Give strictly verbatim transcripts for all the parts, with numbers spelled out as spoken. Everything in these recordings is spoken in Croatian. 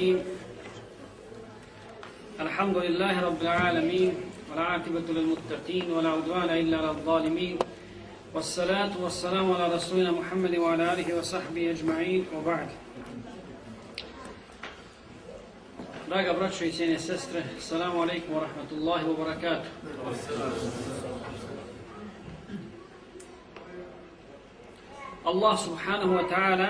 الرحيم الحمد لله رب العالمين والعاقبة للمتقين ولا عدوان إلا على الظالمين والصلاة والسلام على رسولنا محمد وعلى آله وصحبه أجمعين وبعد. Draga braćo i cijene sestre, assalamu alaikum wa rahmatullahi wa barakatuh. Allah subhanahu wa ta'ala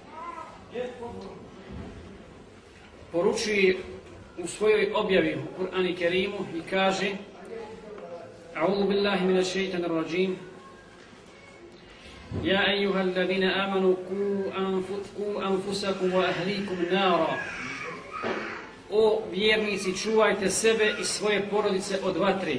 poručuje u svojoj objavi u Kur'anu Kerimu i kaže: A'udhu billahi minash shaitanir rajim. Ja eyyuhalladhina amanu qu anfusakum wa ahlikum nara. O vjernici, čuvajte sebe i svoje porodice od vatre.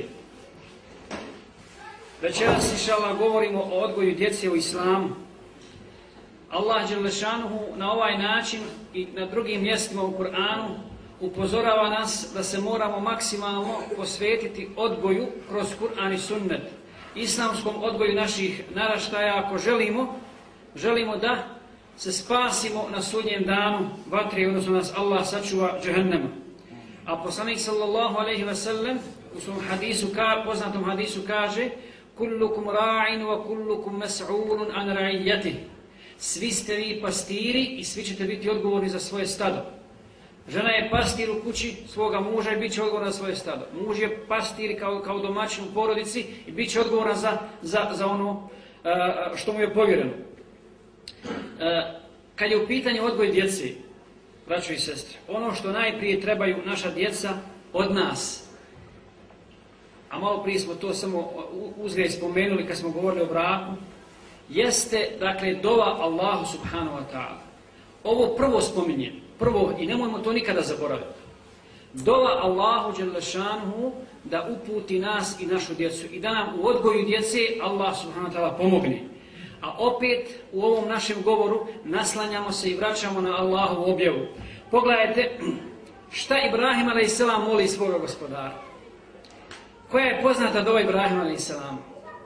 Večeras inšallah govorimo o odgoju djece u islamu. Allah dželle šanuhu na ovaj način i na drugim mjestima u Kur'anu upozorava nas da se moramo maksimalno posvetiti odgoju kroz Kur'an i sunnet, islamskom odgoju naših naraštaja ako želimo, želimo da se spasimo na sudnjem danu vatre, odnosno nas Allah sačuva džehennema. A poslanik sallallahu alejhi ve sellem u svom hadisu, poznatom hadisu kaže: Kullukum ra'in wa kullukum mas'ulun an ra'iyatihi. Svi ste vi pastiri i svi ćete biti odgovorni za svoje stado. Žena je pastir u kući svoga muža i bit će odgovorna za svoje stado. Muž je pastir kao, kao domaćin u porodici i bit će odgovoran za, za, za ono uh, što mu je povjereno. Uh, kad je u pitanju odgoj djece, braćo i sestre, ono što najprije trebaju naša djeca od nas, a malo prije smo to samo uzgred spomenuli kad smo govorili o braku, jeste, dakle, dova Allahu subhanahu wa ta'ala. Ovo prvo spominjem, prvo, i nemojmo to nikada zaboraviti. Dova Allahu dželle šanuhu da uputi nas i našu djecu i da nam u odgoju djece Allah subhanahu wa ta'ala pomogne. A opet u ovom našem govoru naslanjamo se i vraćamo na Allahovu objavu. Pogledajte šta Ibrahim alejhi selam moli svoga gospodara. Koja je poznata dova Ibrahim alejhi selam?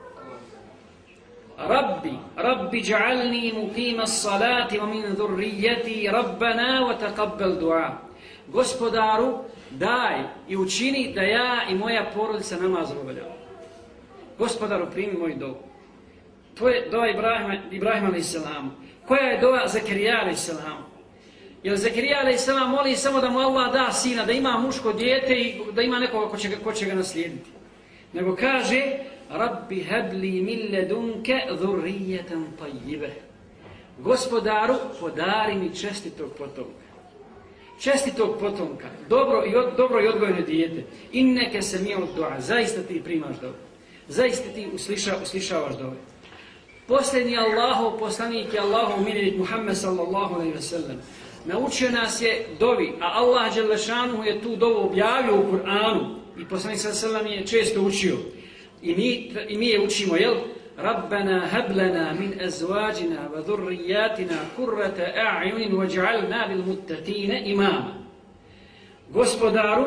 Rabbi, Rabbi ja'alni muqima as-salati wa min dhurriyyati Rabbana wa taqabbal du'a. Gospodaru, daj i učini da ja i moja porodica namaz obavljamo. Gospodaru, primi moju dovu. To je dova Ibrahima, Ibrahima alejhi selam. Koja je dova Zakarija alejhi selam? Jer Zakarija alejhi selam moli samo da mu Allah da sina, da ima muško dijete i da ima nekoga ko će, ko će ga naslijediti. Nego kaže: Rabbi habli min ledunke dhurrijatan tajjibe. Gospodaru, podari mi čestitog potomka. Čestitog potomka, dobro i, od, dobro i odgojno dijete. Inneke sami'ud du'a. Zaista ti primaš dobu. Zaista ti usliša, uslišavaš dobu. Posljednji Allahov poslanik je Allahov miljenik Muhammed sallallahu alejhi ve sellem. Naučio nas je dovi, a Allah dželle šanuhu je tu dovu objavio u Kur'anu i poslanik sallallahu alejhi ve sellem je često učio. I mi, I mi je učimo, jel? Rabbana hablana min azwajina wa dhurriyatina qurrata a'yunin waj'alna lil muttaqina imama. Gospodaru,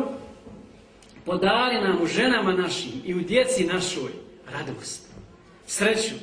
podari nam u ženama našim i u djeci našoj radost, sreću.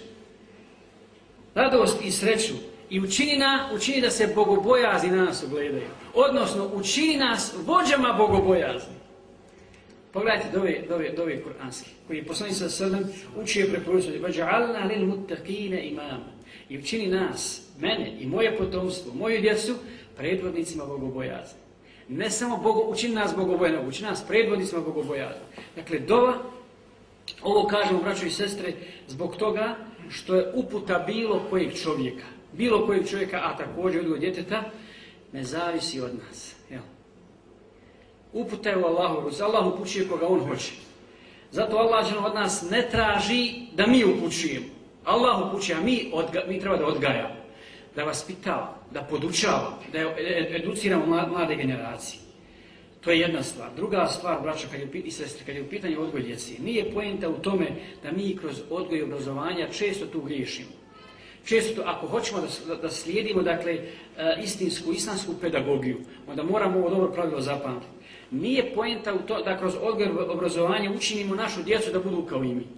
Radost i sreću. I učini, na, učini da se bogobojazni na nas ugledaju. Odnosno, učini nas vođama bogobojazni. Pogledajte dove, dove, dove kuranski, koji je poslanik sallallahu alejhi ve sellem učio i preporučio: "Vaj'alna lil muttaqina imama." I učini nas, mene i moje potomstvo, moju djecu predvodnicima bogobojazni. Ne samo bogo, učini nas bogobojaznim, učini nas predvodnicima bogobojazni. Dakle, dova, ovo kažemo, braćo i sestre, zbog toga što je uputa bilo kojeg čovjeka, bilo kojeg čovjeka, a također odgoj djeteta, ne zavisi od nas. Jel? Uputa je u Allahu, Allah upućuje koga on hoće. Zato Allah od nas ne traži da mi upućujemo. Allah upućuje, a mi, odga, mi treba da odgajamo, da vaspitava, da podučava, da educiramo mlade generacije. To je jedna stvar. Druga stvar, braćo, kad je, i sestre, kad je u pitanju odgoj djece, nije poenta u tome da mi kroz odgoj i obrazovanja često tu griješimo. Često, ako hoćemo da, da slijedimo, dakle, istinsku, islamsku pedagogiju, onda moramo ovo dobro pravilo zapamtiti. Nije poenta u to da kroz odgoj i obrazovanje učinimo našu djecu da budu kao i mi.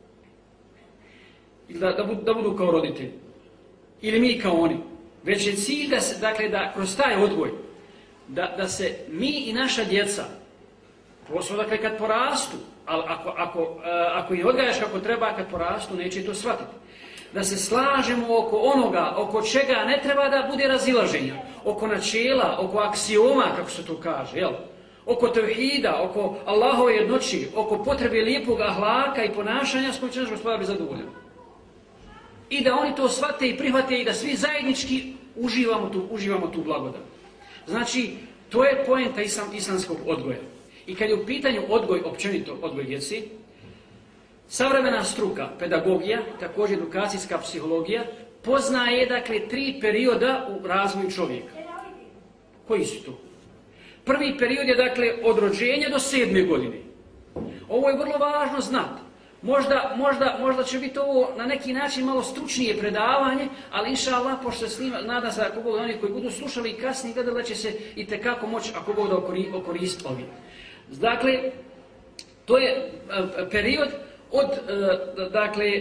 Ili da, da, budu, da budu kao roditelji. Ili mi kao oni. Već je cilj da, se, dakle, da kroz taj odgoj da, da se mi i naša djeca, posebno dakle kad porastu, ali ako, ako, ako ih odgajaš kako treba, kad porastu, neće to shvatiti. Da se slažemo oko onoga, oko čega ne treba da bude razilaženja, oko načela, oko aksioma, kako se to kaže, jel? Oko tevhida, oko Allahove jednoći, oko potrebe lijepog ahlaka i ponašanja, s kojim će naš Gospodar biti zadovoljan. I da oni to shvate i prihvate i da svi zajednički uživamo tu, uživamo tu blagodat. Znači, to je poenta islam, islamskog odgoja. I kad je u pitanju odgoj, općenito odgoj djeci, savremena struka, pedagogija, također edukacijska psihologija, poznaje dakle tri perioda u razvoju čovjeka. Koji su to? Prvi period je dakle od rođenja do sedme godine. Ovo je vrlo važno znati. Možda, možda, možda će biti ovo na neki način malo stručnije predavanje, ali inša Allah, pošto se snima, nadam se ako Bog da oni koji budu slušali i kasnije gledali će se i tekako moći ako Bog da okoristiti ovim. Dakle, to je period od dakle,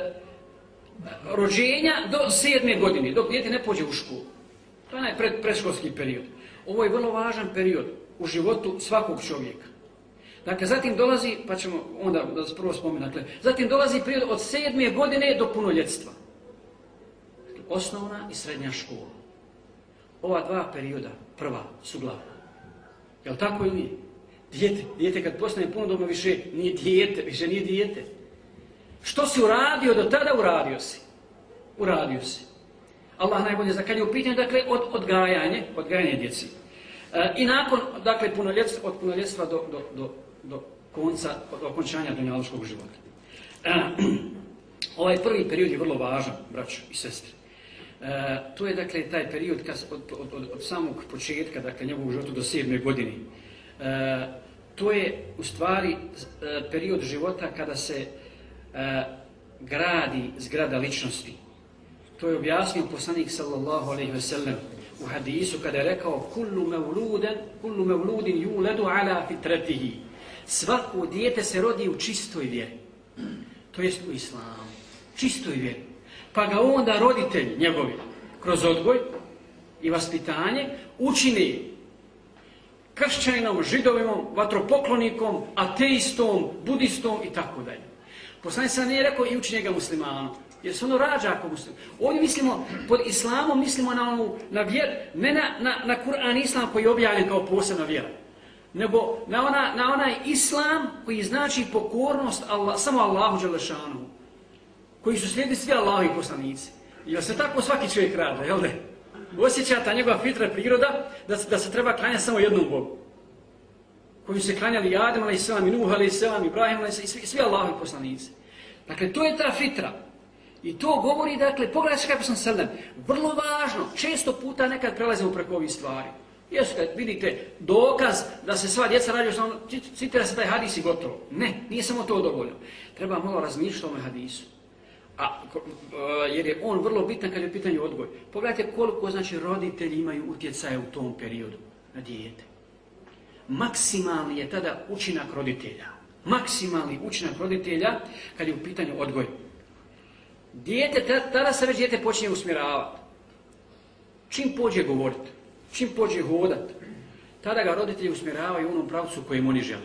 rođenja do sedme godine, dok dijete ne pođe u školu. To je onaj pred, predškolski period. Ovo je vrlo važan period u životu svakog čovjeka. Dakle, zatim dolazi, pa ćemo onda da se prvo spomenuti, dakle, zatim dolazi period od sedme godine do punoljetstva. Dakle, osnovna i srednja škola. Ova dva perioda, prva, su glavna. Jel' tako ili nije? Dijete, dijete kad postane punodobno više nije dijete, više nije dijete. Što si uradio do tada, uradio si. Uradio si. Allah najbolje zna kad je u pitanju, dakle, od odgajanje, odgajanje djeci. E, I nakon, dakle, punoljetstva, od punoljetstva do, do, do, do konca, od okončanja dunjaluškog života. E, ovaj prvi period je vrlo važan, braćo i sestre. E, to je, dakle, taj period kad, od, od, od, od samog početka, dakle, njegovog života do sedme godine. E, to je, u stvari, e, period života kada se e, gradi zgrada ličnosti. To je objasnio poslanik sallallahu alejhi ve sellem u hadisu kada je rekao kullu mevluden, kullu mevludin yuledu ala fitratihi. Svako dijete se rodi u čistoj vjeri. To jest u islamu. Čistoj vjeri. Pa ga onda roditelji njegovi kroz odgoj i vaspitanje učine kršćaninom, židovimom, vatropoklonikom, ateistom, budistom i tako dalje. Poslanik sam nije rekao i učinje ga muslimanom. Jer se ono rađa ako muslim. Ovdje mislimo, pod islamom mislimo na, onu, na vjer, ne na, na, na Kur'an islam koji je objavljen kao posebna vjera. Nego na, ona, na onaj islam koji znači pokornost Allah, samo Allahu dželešanu. Koji su slijedi svi Allahovi poslanici. Jer se tako svaki čovjek radi, jel ne? Osjeća ta njegova fitra priroda da, da se treba klanjati samo jednom Bogu. Koji se klanjali Adem alejhi selam i Nuh alejhi selam, Ibrahim alejhi selam i svi, svi Allahovi poslanici. Dakle, to je ta fitra. I to govori, dakle, pogledajte kako sam sredem, vrlo važno, često puta nekad prelazimo preko ovih stvari. Jesu kad vidite dokaz da se sva djeca rađaju, samo citira se taj hadis i gotovo. Ne, nije samo to dovoljno. Treba malo razmišljati o ovome hadisu. A, jer je on vrlo bitan kad je u pitanju odgoj. Pogledajte koliko, znači, roditelji imaju utjecaja u tom periodu na dijete. Maksimalni je tada učinak roditelja. Maksimalni učinak roditelja kad je u pitanju odgoj. Dijete, tada se već dijete počinje usmjeravati. Čim pođe govoriti, čim pođe hodati, tada ga roditelji usmjeravaju u onom pravcu kojem oni žele.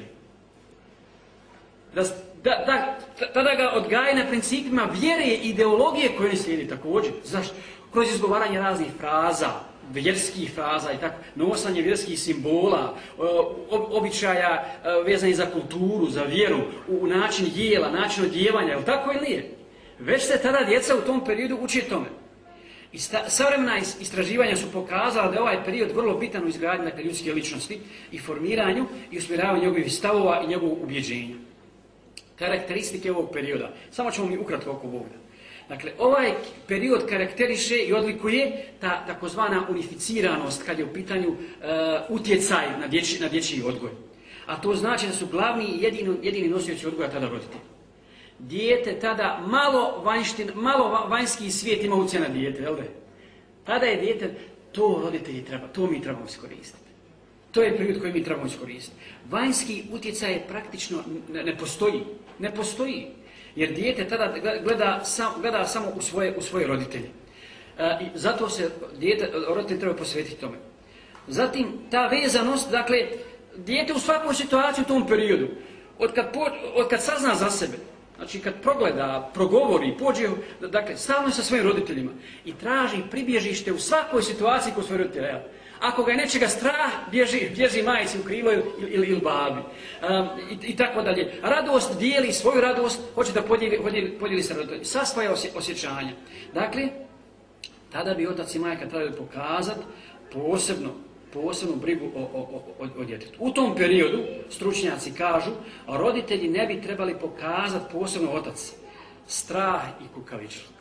Da, da, da, tada ga odgaje na principima vjere i ideologije koje oni slijedi također. Zašto? Kroz izgovaranje raznih fraza, vjerskih fraza i tako, nosanje vjerskih simbola, običaja vezanih za kulturu, za vjeru, u način jela, način odjevanja, je li tako ili nije? Već se tada djeca u tom periodu uči tome. I sta, savremena istraživanja su pokazala da je ovaj period vrlo bitan u izgradnji dakle, ljudske ličnosti i formiranju i usmjeravanju njegovih stavova i njegovog ubjeđenja. Karakteristike ovog perioda. Samo ćemo mi ukratko oko Boga. Dakle, ovaj period karakteriše i odlikuje ta takozvana unificiranost kad je u pitanju uh, utjecaj na dječji, na dječji odgoj. A to znači da su glavni i jedini, jedini nosioci odgoja tada roditelji. Dijete tada malo, vanjštin, malo vanjski svijet ima utjecaj na dijete, jel da? Tada je dijete, to roditelji treba, to mi trebamo iskoristiti. To je period koji mi trebamo iskoristiti. Vanjski utjecaj praktično ne, ne postoji. Ne postoji. Jer dijete tada gleda, sam, gleda samo u svoje, u svoje roditelje. E, I zato se dijete, roditelji treba posvetiti tome. Zatim, ta vezanost, dakle, dijete u svakoj situaciji u tom periodu, od kad, po, od kad sazna za sebe, znači kad progleda, progovori, pođe, dakle, stalno je sa svojim roditeljima i traži pribježište u svakoj situaciji kod svojih roditelja. Ako ga je nečega strah, bježi, bježi majici u krilo ili, ili, ili babi. Um, i, I tako dalje. Radost dijeli svoju radost, hoće da podijeli, podijeli, podijeli sa roditeljima. Sva svoja osje, osjećanja. Dakle, tada bi otac i majka trebali pokazati posebno, posebnu brigu o, o, o, o djetetu. U tom periodu, stručnjaci kažu, roditelji ne bi trebali pokazati, posebno otac, strah i kukavičluk.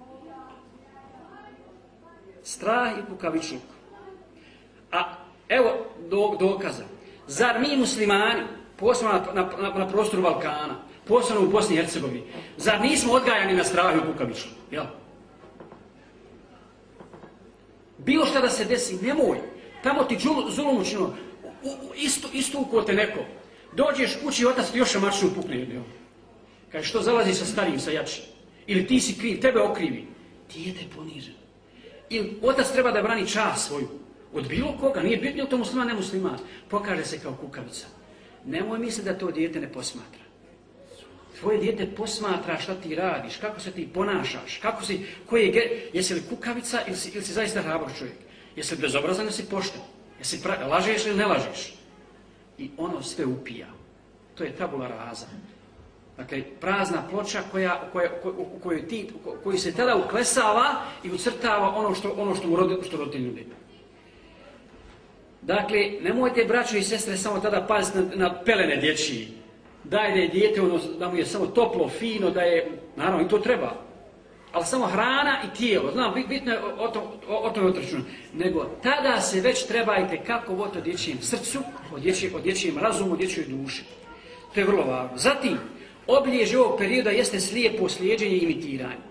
Strah i kukavičluk. A evo do, dokaza. Zar mi muslimani, posebno na, na, na, na prostoru Balkana, posebno u Bosni i Hercegovini, zar nismo odgajani na strahu i kukavičluk? Jel? Bilo šta da se desi, nemoj. Tamo ti zulum učinilo, isto, isto ukote neko. Dođeš kući i otac ti još šamačnu pukne. Kaže, što zalazi sa starijim, sa jačim? Ili ti si kriv, tebe okrivi. Dijete je ponižen. Ili otac treba da brani čast svoju. Od bilo koga, nije bitno to musliman, ne musliman. Pokaže se kao kukavica. Nemoj misliti da to dijete ne posmatra. Tvoje dijete posmatra šta ti radiš, kako se ti ponašaš, kako si, koji je, jesi li kukavica ili si, ili si zaista hrabar čovjek. Jesi li bezobrazan ili si pošten? Jesi pra, lažeš ili ne lažeš? I ono sve upija. To je tabula rasa. Dakle, prazna ploča koja, koja, u kojoj ti, koji se tada uklesava i ucrtava ono što, ono što mu roditelj, što roditelj nudi. Dakle, nemojte, braćo i sestre, samo tada paziti na, na pelene dječji. Daj da je dijete, ono, da mu je samo toplo, fino, da je, naravno i to treba. Ali samo hrana i tijelo, znam, bitno je o, to, o, o tome otračunati. Nego tada se već trebajte kako voditi o dječjem srcu, o dječjem, o dječjem razumu, o dječjoj duši. To je vrlo važno. Zatim, obilježje ovog perioda jeste slijepo slijeđenje i imitiranje.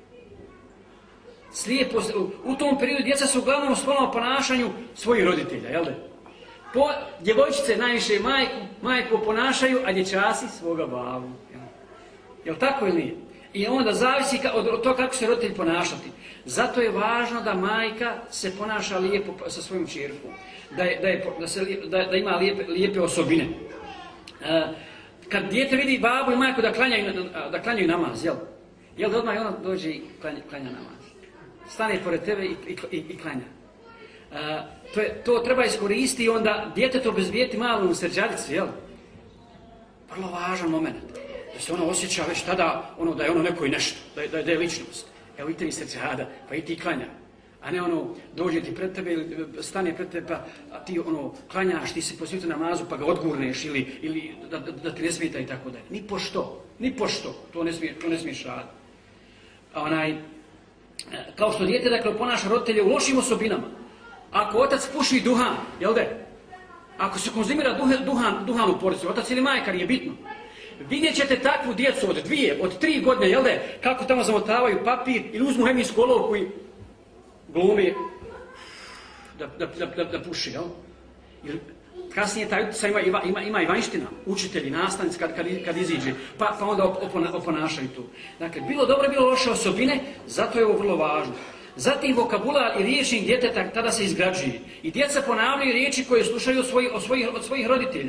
Slijepo, u tom periodu djeca su uglavnom sklona ponašanju svojih roditelja, jel da? Po, djevojčice najviše majku, majku ponašaju, a dječasi svoga babu. Jel, jel tako ili nije? I onda zavisi ka, od, od toga kako se roditelj ponašati. Zato je važno da majka se ponaša lijepo sa svojom čerkom. Da, je, da, je, da, se, da, da ima lijepe, lijepe osobine. E, kad dijete vidi babu i majku da klanjaju, da klanjaju namaz, jel? Jel da odmah ona dođe i klanja, klanja namaz? Stane pored tebe i, i, i, i klanja. Uh, to, je, to treba iskoristiti i onda djetetu obezbijeti malu srđalicu, jel? Vrlo važan moment. Da se ona osjeća već tada ono, da je ono neko i nešto, da je, da je, da je ličnost. Evo i tebi srđada, pa i ti klanja. A ne ono, dođe ti pred tebe ili stane pred tebe, pa a ti ono, klanjaš, ti se posvijeti namazu pa ga odgurneš ili, ili da, da, da ti ne smeta i tako dalje. Ni pošto, ni pošto, to ne, smije, to ne smiješ raditi. Onaj, kao što dijete, dakle, ponaša roditelje u lošim osobinama. Ako otac puši duhan, jel de? Ako se konzumira duhan, duhan, duhan u porodici, otac ili majka, nije bitno. Vidjet ćete takvu djecu od dvije, od tri godine, jel de? Kako tamo zamotavaju papir ili uzmu hemijsku olovku i glumi da, da, da, da, da puši, jel? Ili kasnije taj utjecaj ima, ima, ima, ima i vanjština, učitelji, nastavnici kad, kad, kad iziđe, pa, pa onda opona, oponašaju tu. Dakle, bilo dobro, bilo loše osobine, zato je ovo vrlo važno. Zatim vokabular i riječnik djeteta tada se izgrađuje. I djeca ponavljaju riječi koje slušaju od svojih, od svojih, od svojih roditelja.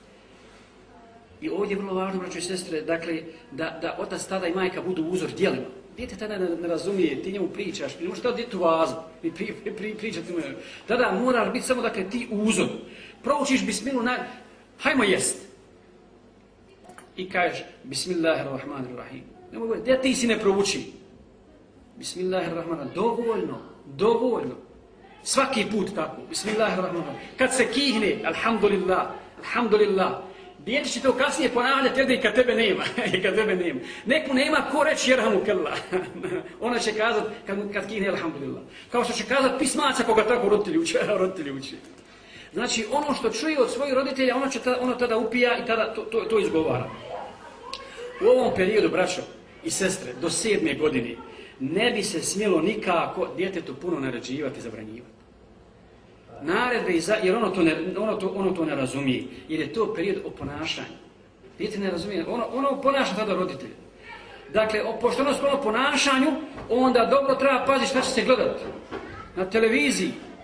I ovdje je vrlo važno, braćo i sestre, dakle, da, da otac tada i majka budu uzor djelima. Dijete tada ne, ne razumije, ti njemu pričaš, ne možeš tada djetu vazu, i pri, pri, pri, pričati mu. Tada moraš biti samo, dakle, ti uzor. Proučiš bismilu na... Hajmo jest. I kažeš, bismillahirrahmanirrahim. Nemoj govoriti, da ti si ne prouči. Bismillahirrahmanirrahim. Dovoljno, dovoljno. Svaki put tako. Bismillahirrahmanirrahim. Kad se kihne, alhamdulillah, alhamdulillah. Dijete će to kasnije ponavljati i kad tebe nema. I kad tebe nema. Neku nema ko reći jerhamu kellah. Ona će kazati kad, kad kihne, alhamdulillah. Kao što će kazati pismaca koga tako roditelji uči. roditelji uči. Znači, ono što čuje od svojih roditelja, ono, će tada, ono tada upija i tada to, to, to izgovara. U ovom periodu, braćo i sestre, do sedme godine, ne bi se smjelo nikako djetetu puno naređivati i zabranjivati. Naredbe, jer ono to, ne, ono, to, ono to ne razumije, jer je to period oponašanja. Dijete ne razumije, ono, ono ponaša tada roditelje. Dakle, pošto ono skoro ponašanju, onda dobro treba paziti šta će se gledati. Na televiziji.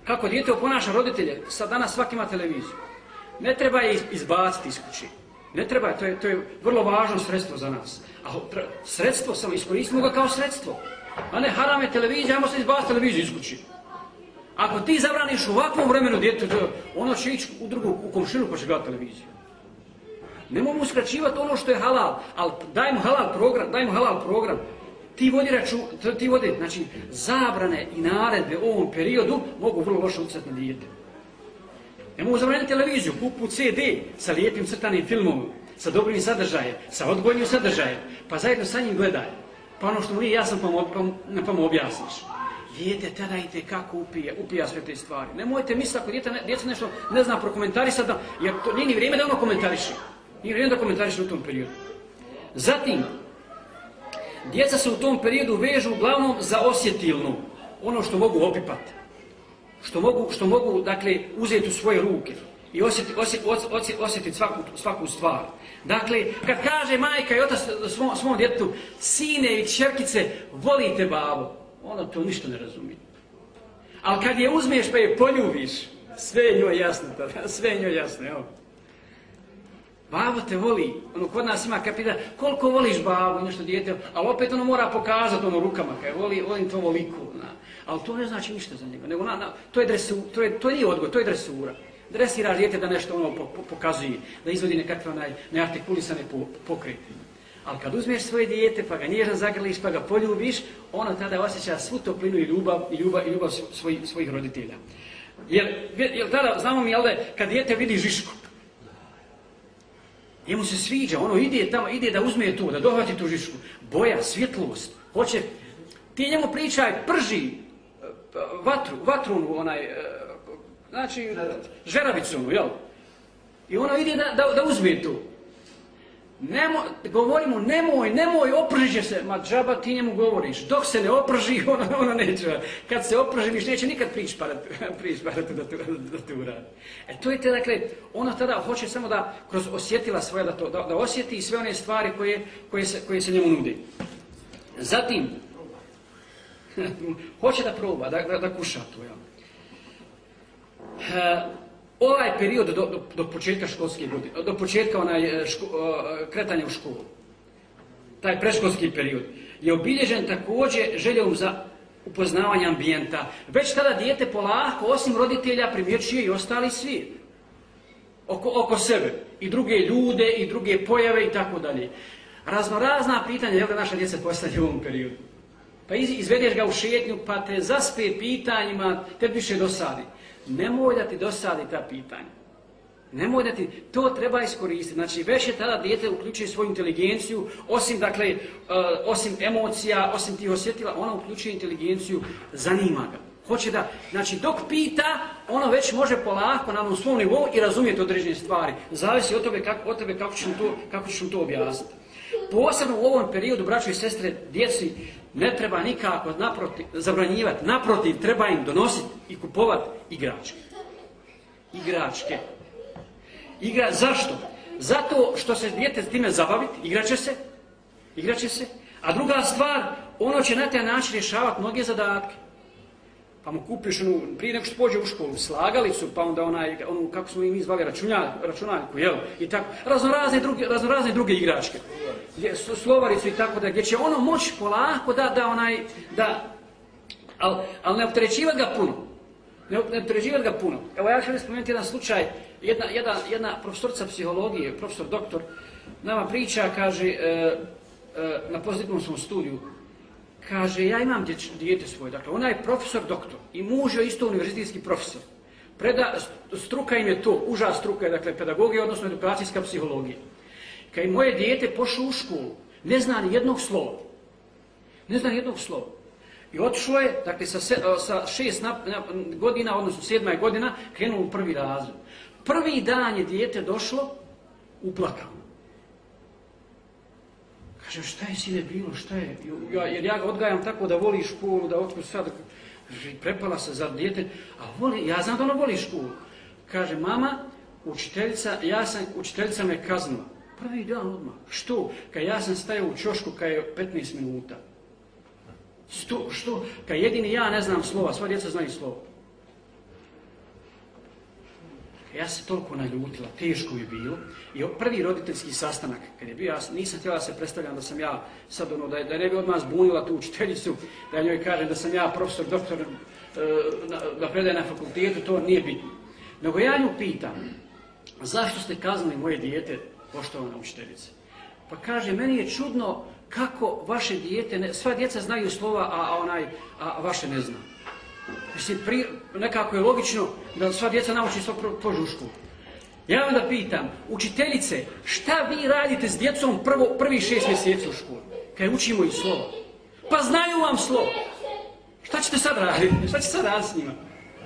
Kako dijete oponaša roditelje, sad danas svaki ima televiziju. Ne treba je izbaciti iz kuće. Ne treba, to je, to je vrlo važno sredstvo za nas. A sredstvo samo, iskoristimo ga kao sredstvo. A ne, haram je televizija, ajmo se izbaciti televiziju iz kuće. Ako ti zabraniš u ovakvom vremenu djetetu, ono će ići u drugu, u komšinu pa će gledati televiziju. Nemojmo uskraćivati ono što je halal, ali daj mu halal program, daj mu halal program. Ti vodi račun, ti vodi, znači, zabrane i naredbe u ovom periodu mogu vrlo loše utjecati na dijete. Ne mogu zabraniti televiziju, kupu ce de sa lijepim crtanim filmom, sa dobrim sadržajem, sa odgojnim sadržajem, pa zajedno sa njim gledaj. Pa ono što mu nije jasno pa mu, pa, pa mu objasniš. Dijete tada i tekako upija, upija sve te stvari. Nemojte misliti ako dijete, djeca nešto ne zna prokomentarisati, jer to nije ni vrijeme da ono komentariše. Nije vrijeme da komentariše u tom periodu. Zatim, djeca se u tom periodu vežu uglavnom za osjetilnu, ono što mogu opipati. Što mogu, što mogu dakle, uzeti u svoje ruke i osjetiti osjet, osjet, osjetiti svaku, svaku stvar. Dakle, kad kaže majka i otac svom, svom djetetu, sine i čerkice, volite babo, ona to ništa ne razumije. Ali kad je uzmeš pa je poljubiš, sve je njoj jasno, sve je njoj jasno, evo. Babo te voli, ono kod nas ima kad pita, koliko voliš babo i nešto dijete, ali opet ono mora pokazati ono rukama, kaj voli, volim to voliku, na. Ali to ne znači ništa za njega, nego na, na, to je dresu, to je, to nije odgoj, to je dresura. Dresiraš dijete da nešto ono po, po, pokazuje, da izvodi nekakve onaj neartikulisane po, pokrete. Ali kad uzmeš svoje dijete, pa ga nježno zagrliš, pa ga poljubiš, ono tada osjeća svu toplinu i ljubav, i ljubav, i ljubav svoj, svojih roditelja. Jer, jer tada, znamo mi, jel da, kad dijete vidi žišku, njemu se sviđa, ono ide tamo, ide da uzme to, da dohvati tu žišku. Boja, svjetlost, hoće, ti njemu pričaj, prži vatru, vatrunu, onaj, znači, žeravicu, jel? I ono ide da, da, da uzme to. Nemo, govorimo, nemoj, nemoj, oprži se, ma džaba ti njemu govoriš. Dok se ne oprži, ono, ono neće. Kad se oprži, viš neće nikad prići parati, prići parati da, da te uradi. E to je te, dakle, ona tada hoće samo da kroz osjetila svoje, da, to, da, da osjeti sve one stvari koje, koje, se, koje se njemu nude. Zatim, hoće da proba, da, da, da kuša to, jel? E, Ovaj period do, do, do početka školske godine, do početka onaj ško, kretanja u školu, taj predškolski period, je obilježen također željom za upoznavanje ambijenta. Već tada dijete polako, osim roditelja, primjećuje i ostali svijet. Oko, oko sebe. I druge ljude, i druge pojave, i tako dalje. Raznorazna pitanja, jel da naša djeca postavljaju u ovom periodu. Pa iz, izvedeš ga u šetnju, pa te zaspe pitanjima, te više dosadi. Nemoj da ti dosadi ta pitanja. Nemoj da ti, to treba iskoristiti. Znači, već je tada dijete uključuje svoju inteligenciju, osim, dakle, uh, osim emocija, osim tih osjetila, ona uključuje inteligenciju, zanima ga. Hoće da, znači, dok pita, ono već može polako na onom svom nivou i razumjeti određene stvari. Zavisi od tebe kako, od tebe kako ćeš mu to, kako ćeš mu to objasniti. Posebno u ovom periodu, braćo i sestre, djeci ne treba nikako naprotiv, zabranjivati, naprotiv, treba im donositi i kupovati igračke. Igračke. Igra, zašto? Zato što se dijete s time zabaviti, igraće se, igraće se, a druga stvar, ono će na taj način rješavati mnoge zadatke. Pa mu kupiš onu, prije nego što pođe u školu, slagalicu, pa onda onaj, onu, kako smo mi zvali, računaljku, jel? I tako, raznorazne druge, raznorazne druge igračke. Slovaricu i tako da, gdje će ono moći polako da, da onaj, da, ali al ne opterećivati ga puno. Ne, ne opterećivati ga puno. Evo ja ću spomenuti jedan slučaj, jedna, jedna, jedna profesorica psihologije, profesor doktor, nama priča, kaže, e, e, na postdiplomskom studiju, kaže, ja imam dijete svoje, dakle, ona je profesor doktor i muž je isto univerzitetski profesor. Preda, struka im je to, uža struka je, dakle, pedagogija, odnosno edukacijska psihologija. Kad moje dijete pošlo u školu, ne zna ni jednog slova. Ne zna ni jednog slova. I otišlo je, dakle, sa, se, sa šest na, na, godina, odnosno sedma godina, krenuo u prvi razred. Prvi dan je dijete došlo, uplakao. Kaže, šta je sine bilo, šta je? Ja, jer ja ga odgajam tako da voli školu, da otkud sad, prepala se za dijete, a voli, ja znam da ono voli školu. Kaže, mama, učiteljica, ja sam, učiteljica me kaznila. Prvi dan odmah. Što? Kad ja sam stajao u ćošku kad je petnaest minuta. Što? Što? Kad jedini ja ne znam slova, sva djeca znaju slova. Ja se toliko naljutila, teško je bilo. I prvi roditeljski sastanak, kad je bio, ja nisam htjela da se predstavljam da sam ja sad ono, da, da ne bi odmah zbunila tu učiteljicu, da njoj kažem da sam ja profesor, doktor, da predajem na fakultetu, to nije bitno. Nego ja nju pitam, zašto ste kaznili moje dijete, poštovana učiteljice? Pa kaže, meni je čudno kako vaše dijete, ne, sva djeca znaju slova, a, a, onaj, a vaše ne zna. Mislim, pri, nekako je logično da sva djeca nauči svog pođu u školu. Ja onda pitam, učiteljice, šta vi radite s djecom prvo, prvi šest mjeseci u školi? Kad učimo i slova. Pa znaju vam slovo. Šta ćete sad raditi? Šta ćete sad raditi s njima?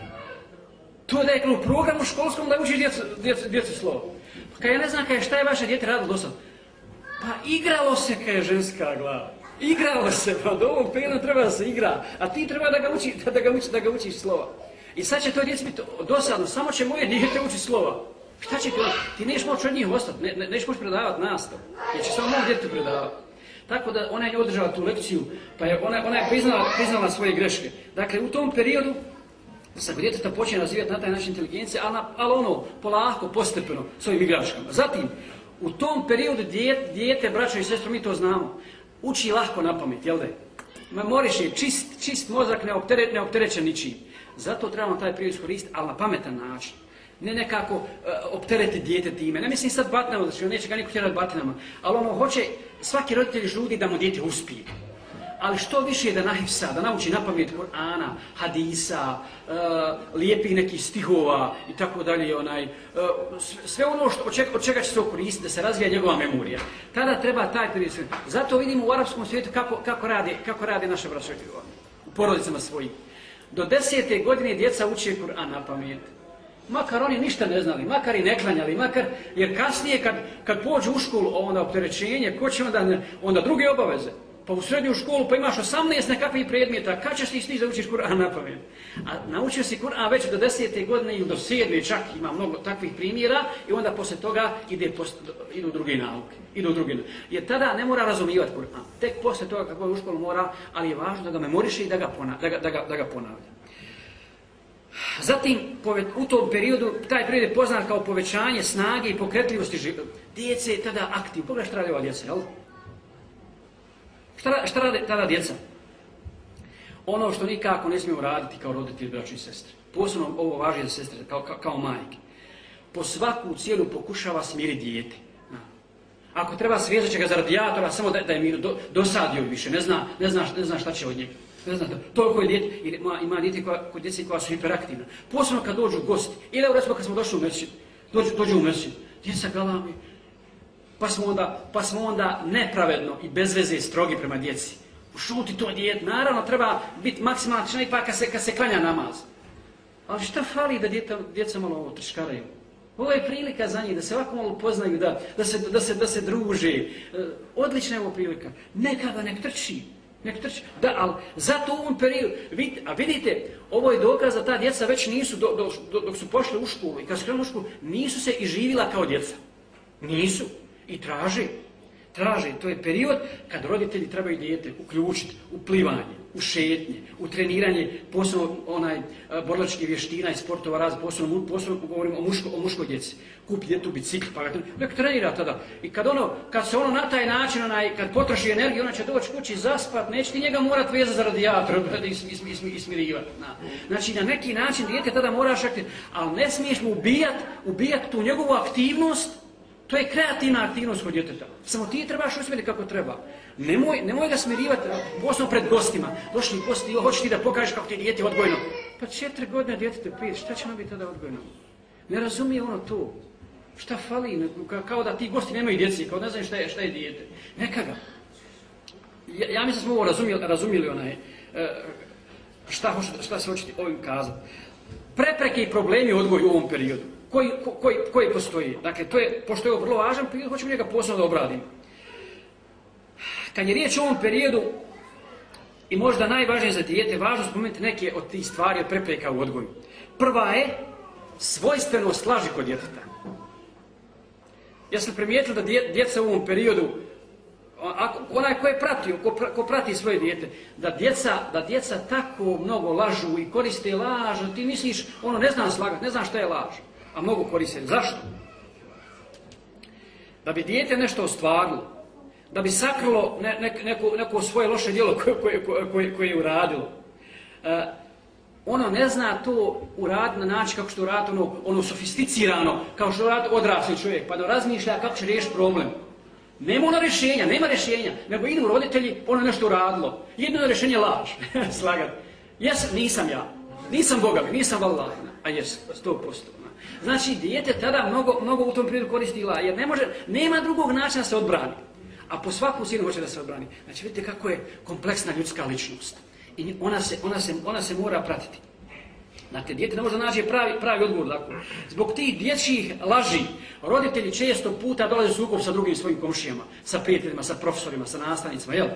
To da je u programu školskom da učiš djecu, djecu, djecu slova. Pa kad ja ne znam kaj, šta je vaše dijete radilo do sad? Pa igralo se, kaj je ženska glava. Igralo se, pa do ovog perioda treba da se igra, a ti treba da ga, uči, da ga, uči, da ga učiš slova. I sad će to djeci biti dosadno, samo će moje dijete učiti slova. Šta će ti? Ti neš moći od njih ostati, ne, ne, neš moći predavati nastavu, jer će samo mom djetetu predavati. Tako da ona je održala tu lekciju, pa je ona, ona je priznala, priznala svoje greške. Dakle, u tom periodu se djeteta počne razvijati na taj način inteligencije, ali, ali ono, polako, postepeno, s ovim igračkama. Zatim, u tom periodu dijete, dijete, braćo i sestro, mi to znamo, uči lahko na pamet, jel da je? Memoriš je čist, čist mozak, neoptere, neopterećen ničim. Zato trebamo taj period iskoristiti, ali na pametan način. Ne nekako uh, optereti dijete time. Ne mislim sad batinama, da će neće ga niko tjerati batinama, ali ono hoće, svaki roditelj žudi da mu dijete uspije. Ali što više da nahifsa, da nauči na pamet Kur'ana, hadisa, uh, lijepih nekih stihova i tako dalje, onaj, uh, sve ono što, od, čega, od čega će se koristiti, da se razvija njegova memorija. Tada treba taj period. Zato vidimo u arapskom svijetu kako, kako, radi, kako radi naše braće u porodicama svojih. Do desete godine djeca uče Kur'an na pamet. Makar oni ništa ne znali, makar i ne klanjali, makar, jer kasnije kad, kad pođu u školu, onda opterećenje, ko će onda, onda druge obaveze? Pa u srednju školu pa imaš osamnaest nekakvih predmeta, kad ćeš ti stići da učiš Kur'an na pamet? A naučio si Kur'an već do desete godine ili do sedme, čak ima mnogo takvih primjera i onda poslije toga ide post, idu druge nauke. Idu druge nauke. Jer tada ne mora razumijevati Kur'an. Tek poslije toga kako je u školu mora, ali je važno da ga memoriše i da ga, pona, da ga, da ga, da ga ponavlja. Zatim, u tom periodu, taj period je poznat kao povećanje snage i pokretljivosti života. Djece je tada aktivno. Pogledaj šta radi ova djeca, jel? Šta, šta rade tada djeca? Ono što nikako ne smijemo raditi kao roditelji, braći i sestre. Posebno ovo važi za sestre, kao, kao, kao majke. Po svaku cijenu pokušava smiriti dijete. Ako treba svezat će ga za radijatora, samo da, da je mir do, dosadio više, ne zna, ne, zna, ne zna šta će od njega. Ne znam, toliko je dijete, ima, ima dijete koja, kod djece koja su hiperaktivna. Posebno kad dođu gosti, ili recimo kad smo došli u mesdžid, dođu, dođu u mesdžid, djeca galami, pa smo, onda, pa smo onda nepravedno i bez veze strogi prema djeci. Ušuti to dijete, naravno treba biti maksimalno pa kad se, kad se klanja namaz. Ali šta fali da djeta, djeca malo ovo trškaraju? Ovo je prilika za njih, da se ovako malo poznaju, da, da, se, da, se, da se druže. Odlična je ovo prilika. Neka ga nek trči. Nek trči. Da, ali zato u ovom periodu, vid, a vidite, ovo je dokaz da ta djeca već nisu, do, do, do, dok su pošli u školu i kad su krenuli u školu, nisu se i živila kao djeca. Nisu. I traže. Traže. To je period kad roditelji trebaju dijete uključiti u plivanje, u šetnje, u treniranje, posebno onaj borilački vještina i sportova raz, posebno, posebno govorimo o, muško, o muškoj djeci. Kupi djetu bicikl, pa ga nek trenira tada. I kad, ono, kad se ono na taj način, onaj, kad potroši energiju, ona će doći kući zaspat, neće ti njega morat vezati za radijator i ismirivati. Znači, na neki način dijete tada moraš aktiviti, ali ne smiješ mu ubijati ubijat tu njegovu aktivnost. To je kreativna aktivnost kod djeteta. Samo ti trebaš usmjeriti kako treba. Nemoj, nemoj ga smirivati, posebno pred gostima. Došli gosti, hoćeš ti da pokažeš kako ti je dijete odgojno. Pa četiri godine djetete pit, šta će nam biti tada odgojno? Ne razumije ono to. Šta fali? Kao da ti gosti nemaju djeci, kao ne znaju šta je, šta je dijete. Neka ga. Ja, ja mislim da smo ovo razumijeli, razumijeli onaj, šta, šta se hoćete ovim kazati. Prepreke i problemi odgoju u ovom periodu. Koji, koji, koji postoji. Dakle, to je, pošto je ovo vrlo važan period, hoćemo njega posebno da obradimo. Kad je riječ o ovom periodu, i možda najvažnije za dijete, važno spomenuti neke od tih stvari, od prepreka u odgoju. Prva je svojstvenost laži kod djeteta. Ja sam primijetio da dje, djeca u ovom periodu, ako, onaj ko je pratio, ko, ko prati svoje dijete, da djeca, da djeca tako mnogo lažu i koriste laž, ti misliš, ono ne zna slagati, ne zna šta je laž. a mnogo koriste. Zašto? Da bi dijete nešto ostvarilo, da bi sakrilo ne, ne, neko, neko svoje loše djelo koje, koje, koje, koje je uradilo. E, ono ne zna to uraditi na način kako što uradi ono, ono sofisticirano, kao što uradi odrasli čovjek, pa da razmišlja kako će riješiti problem. Nema ono rješenja, nema rješenja, nego idu roditelji, ono nešto uradilo. Jedno je rješenje laž, slagat. Jes, nisam ja, nisam Boga, nisam vallaha, a jes, sto posto. Znači, dijete tada mnogo, mnogo u tom periodu koristi laž, jer ne može, nema drugog načina da se odbrani. A po svaku cijenu hoće da se odbrani. Znači, vidite kako je kompleksna ljudska ličnost. I ona se, ona se, ona se mora pratiti. Znate, dijete ne može naći pravi, pravi odgovor. Dakle. Zbog tih dječjih laži, roditelji često puta dolaze u sukob sa drugim svojim komšijama, sa prijateljima, sa profesorima, sa nastavnicima, jel?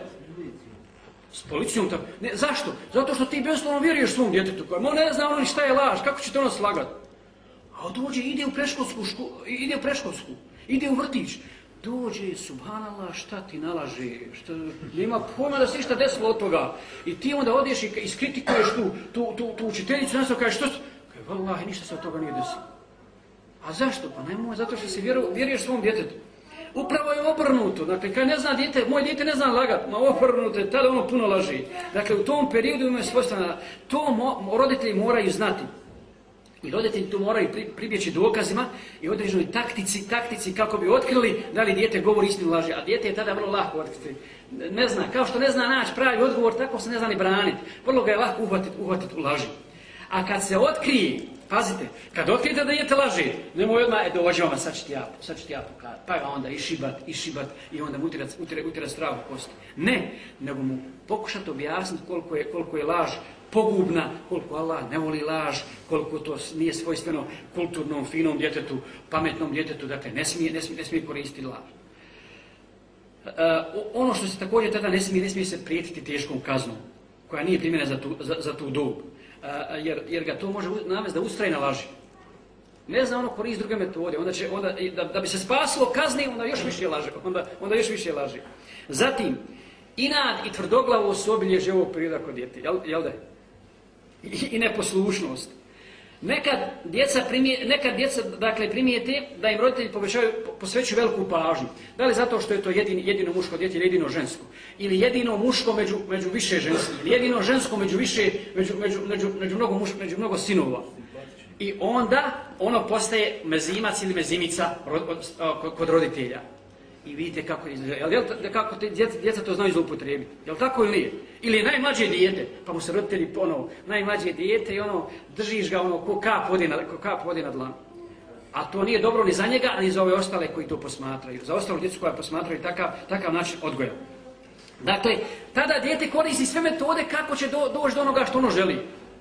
S policijom tako. Ne, zašto? Zato što ti bezslovno vjeruješ svom djetetu. Koji ne zna ono ni šta je laž, kako će te ono slagati? A dođe, ide u preškolsku, ško, ide u preškolsku, ide u vrtić. Dođe, subhanallah, šta ti nalaže, šta, nema pojma da se ništa desilo od toga. I ti onda odeš i iskritikuješ tu, tu, tu, tu učiteljicu, nastavno kažeš što? Kaj, vallahi, ništa se od toga nije desilo. A zašto? Pa nemoj, zato što se vjeru, vjeruješ svom djetetu. Upravo je obrnuto. Dakle, kad ne zna dijete, moj dijete ne zna lagat, ma obrnuto je, tada ono puno laži. Dakle, u tom periodu ima svojstvena, to mo, roditelji moraju znati. I roditelji tu moraju pribjeći dokazima i određenoj taktici, taktici kako bi otkrili da li dijete govori istinu laži. A dijete je tada vrlo lako otkriti. Ne zna, kao što ne zna naći pravi odgovor, tako se ne zna ni braniti. Vrlo ga je lako uhvatiti uhvatit u laži. A kad se otkrije, pazite, kad otkrijete da dijete laži, nemoj odmah, e dođe vama, sad ću ti ja, sad ću ti ja pokazati. Pa ga onda išibat, išibat i onda mu utirat, utirat, utirat strah u kosti. Ne, nego mu pokušati objasniti koliko je, koliko je laž pogubna, koliko Allah ne voli laž, koliko to nije svojstveno kulturnom, finom djetetu, pametnom djetetu, dakle ne smije, ne smije, ne smije koristiti laž. Uh, ono što se također tada ne smije, ne smije se prijetiti teškom kaznom, koja nije primjena za tu, za, za tu dobu, uh, jer, jer ga to može navesti da ustraje na laži. Ne zna ono koristi druge metode, onda će, onda, da, da bi se spasilo kazni, onda još više laži, onda, onda još više laži. Zatim, inad i tvrdoglavo su obilježje ovog perioda kod djete, jel, jel da je? I, i neposlušnost. Nekad djeca, primije, nekad djeca dakle, primijete da im roditelji posvećuju veliku pažnju. Da li zato što je to jedin, jedino muško dijete ili jedino žensko? Ili jedino muško među, među više ženskih? Ili jedino žensko među više, među, među, među, među, mnogo, muš, među mnogo sinova? I onda ono postaje mezimac ili mezimica kod roditelja. I vidite kako izgleda. Jel, kako te djeca, djeca to znaju zloupotrijebiti. Jel tako ili nije? Ili je najmlađe dijete, pa mu se roditelji ponovo, najmlađe dijete i ono, držiš ga ono ko kap vode na, ko kap vode na dlanu. A to nije dobro ni za njega, ni za ove ostale koji to posmatraju. Za ostalu djecu koja posmatraju takav, takav način odgoja. Dakle, tada dijete koristi sve metode kako će do, doći do onoga što ono želi.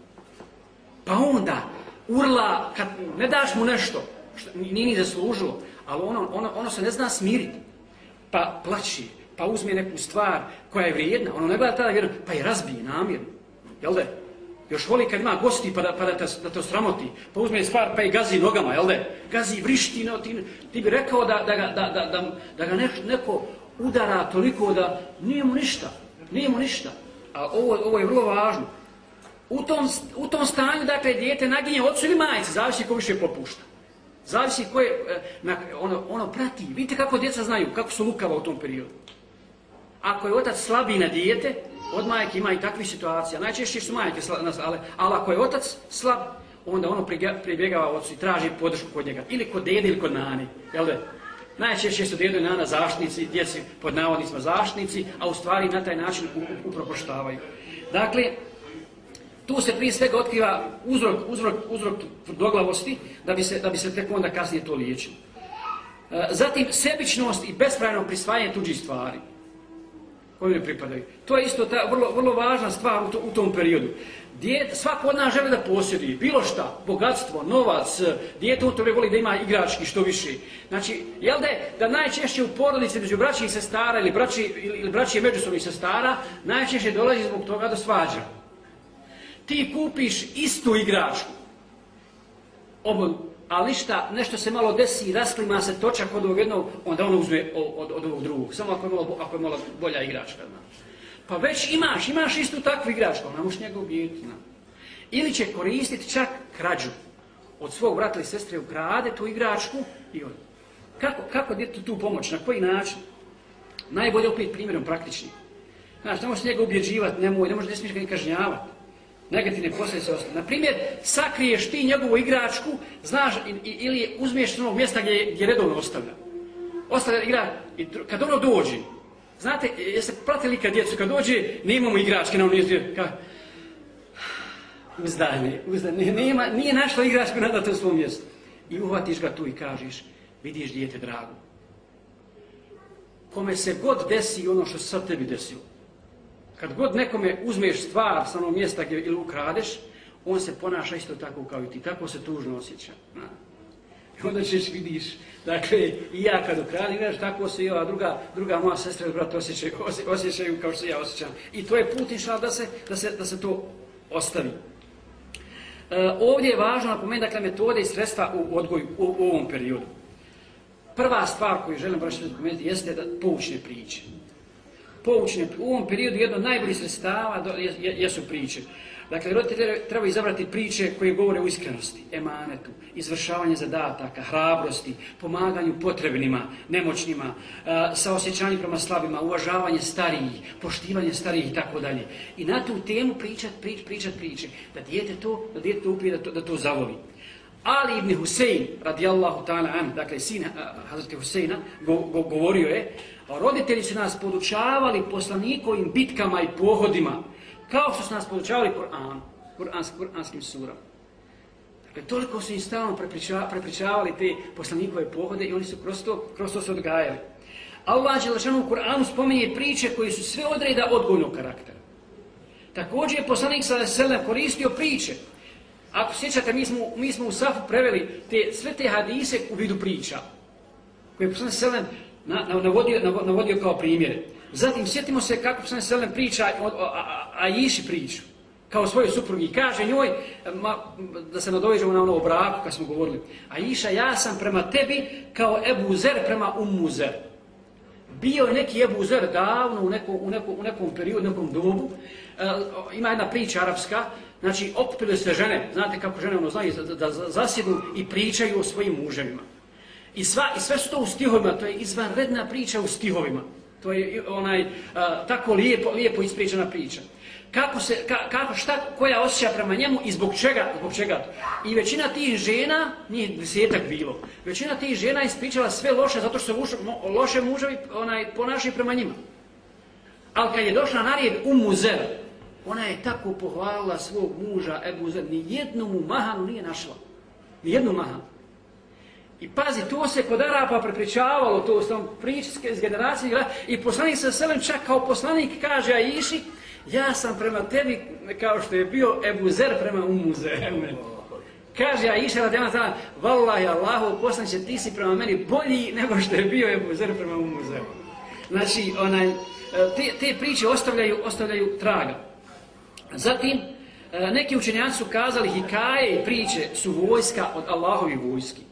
Pa onda, urla, kad ne daš mu nešto, što nije ni zaslužilo, ali ono, ono, ono se ne zna smiriti. Pa plaći, pa uzme neku stvar koja je vrijedna, ono ne gleda tada vjerno, pa je razbije namjerno. Jel da? Još voli kad ima gosti pa da, pa da, te, da te osramoti, pa uzme stvar pa i gazi nogama, jel da? Gazi, vrišti, no, ti, ti bi rekao da, da, da, da, da, da ga ne, neko udara toliko da nije mu ništa, nije mu ništa. A ovo, ovo je vrlo važno. U tom, u tom stanju, dakle, dijete naginje ocu ili majici, zavisi ko više popušta. Zavisi ko je, na, ono, ono prati. Vidite kako djeca znaju, kako su lukava u tom periodu. Ako je otac slabiji na dijete, od majke ima i takvih situacija. Najčešće su majke slabe, ali, ali ako je otac slab, onda ono pribjegava ocu i traži podršku kod njega. Ili kod dede ili kod nani. Jel da? Najčešće su dedo i nana zaštitnici, djeci pod navodnicima zaštitnici, a u stvari na taj način upropoštavaju. Dakle, tu se prije svega otkriva uzrok, uzrok, uzrok tvrdoglavosti, da bi se, da bi se tek onda kasnije to liječilo. Zatim, sebičnost i bespravno prisvajanje tuđih stvari koji ne pripadaju. To je isto ta vrlo, vrlo važna stvar u, to, u tom periodu. Dijete, svako od nas želi da posjeduje bilo šta, bogatstvo, novac, dijete u tome voli da ima igrački što više. Znači, jel da je da najčešće u porodici među braći i sestara ili braći, ili, ili braći međusobnih sestara, najčešće dolazi zbog toga do svađa. Ti kupiš istu igračku, obod, ali ništa, nešto se malo desi, rasklima se točak od ovog jednog, onda on uzme od, od, od ovog drugog, samo ako je malo, ako je malo bolja igračka. Pa već imaš, imaš istu takvu igračku, ne možeš njega ubijeti. Ili će koristiti čak krađu. od svog brata ili sestre ukrade tu igračku i on. Kako, kako djetetu tu pomoć, na koji način? Najbolje opet primjerom praktični. Znaš, ne možeš njega ubjeđivati, nemoj, ne možeš, ne smiješ ga ni kažnjavati. Negativne posljedice ostane. Na primjer, sakriješ ti njegovu igračku, znaš, ili uzmiješ onog mjesta gdje, gdje redovno ostavlja. Ostavlja igra, i kad ono dođe, znate, jeste pratili kad djecu, kad dođe, nemamo igračke na unijetu, kao, uzdanje, uzdanje, nema, nije našla igračku, nadate u svom mjestu. I uhvatiš ga tu i kažeš, vidiš dijete drago. Kome se god desi ono što se sad tebi desilo, kad god nekome uzmeš stvar sa onog mjesta gdje ili ukradeš, on se ponaša isto tako kao i ti, tako se tužno osjeća. I onda ćeš vidiš, dakle, i ja kad ukradim, vidiš, tako se i ova druga, druga moja sestra i brat osjećaju, osjećaju kao što ja osjećam. I to je put inšal da se, da se, da se to ostavi. E, ovdje je važno napomenuti, dakle, metode i sredstva u odgoju u, u ovom periodu. Prva stvar koju želim baš spomenuti jeste da poučne priče. Poučne, u ovom periodu jedno od najboljih sredstava jesu priče. Dakle, roditelji treba izabrati priče koje govore o iskrenosti, emanetu, izvršavanju zadataka, hrabrosti, pomaganju potrebnima, nemoćnima, saosjećanju prema slabima, uvažavanje starijih, poštivanje starijih i tako dalje. I na tu temu pričat, prič, pričat priče, da dijete to, da dijete to upije, da to, da to zavoli. Ali ibn Husein, radijallahu ta'ala an, dakle sin Hazreti Huseina, go, go, govorio je, roditelji su nas podučavali poslanikovim bitkama i pohodima, kao što su nas podučavali Kur'an, Kur'ans, kur'anskim surama. Dakle, toliko su im stalno prepriča, prepričavali te poslanikove pohode i oni su kroz to, kroz to se odgajali. Allah dželešanu u Kur'anu spominje priče koji su sve odreda odgojnog karaktera. Također je poslanik sallallahu alejhi ve sellem koristio priče. Ako sjećate, mi smo, mi smo u Safu preveli te, sve te hadise u vidu priča, koje je poslanik sallallahu alejhi ve sellem navodio, navodio kao primjere. Zatim, sjetimo se kako poslanik sallallahu alejhi ve sellem priča o Aiši priču, kao svojoj suprugi. Kaže njoj, ma, da se nadovežemo na ono o braku kad smo govorili, Aiša, ja sam prema tebi kao Ebu Zer prema Ummu Zer. Bio je neki Ebu Zer davno u, neko, u, neko, u nekom periodu, u nekom dobu. E, ima jedna priča arapska, znači okupile se žene, znate kako žene ono znaju, da, da zasjednu i pričaju o svojim muževima. I, sva, I sve su to u stihovima, to je izvanredna priča u stihovima. To je onaj, a, tako lijepo, lijepo ispričana priča. Kako se, ka, kako, šta, koja osjeća prema njemu i zbog čega, zbog čega. I većina tih žena, nije desetak bilo, većina tih žena ispričala sve loše zato što se loše muževi onaj, ponašaju prema njima. Ali kad je došla na red Ummu Zer, ona je tako pohvalila svog muža Ebu Zer, ni jednu mu mahanu nije našla. Ni jednu mahanu. I pazi, to se kod Arapa prepričavalo, to sam priča iz generacije, i poslanik sa selem čak kao poslanik kaže Aiši, ja sam prema tebi kao što je bio Ebu Zer prema Ummu Zer. Kaže Aiša radijallahu ta'ala, vallahi Allahu, poslaniče, ti si prema meni bolji nego što je bio Ebu Zer prema Ummu Zer. Znači, onaj, te, te priče ostavljaju, ostavljaju traga. Zatim, neki učenjaci su kazali, hikaje i priče su vojska od Allahovi vojski.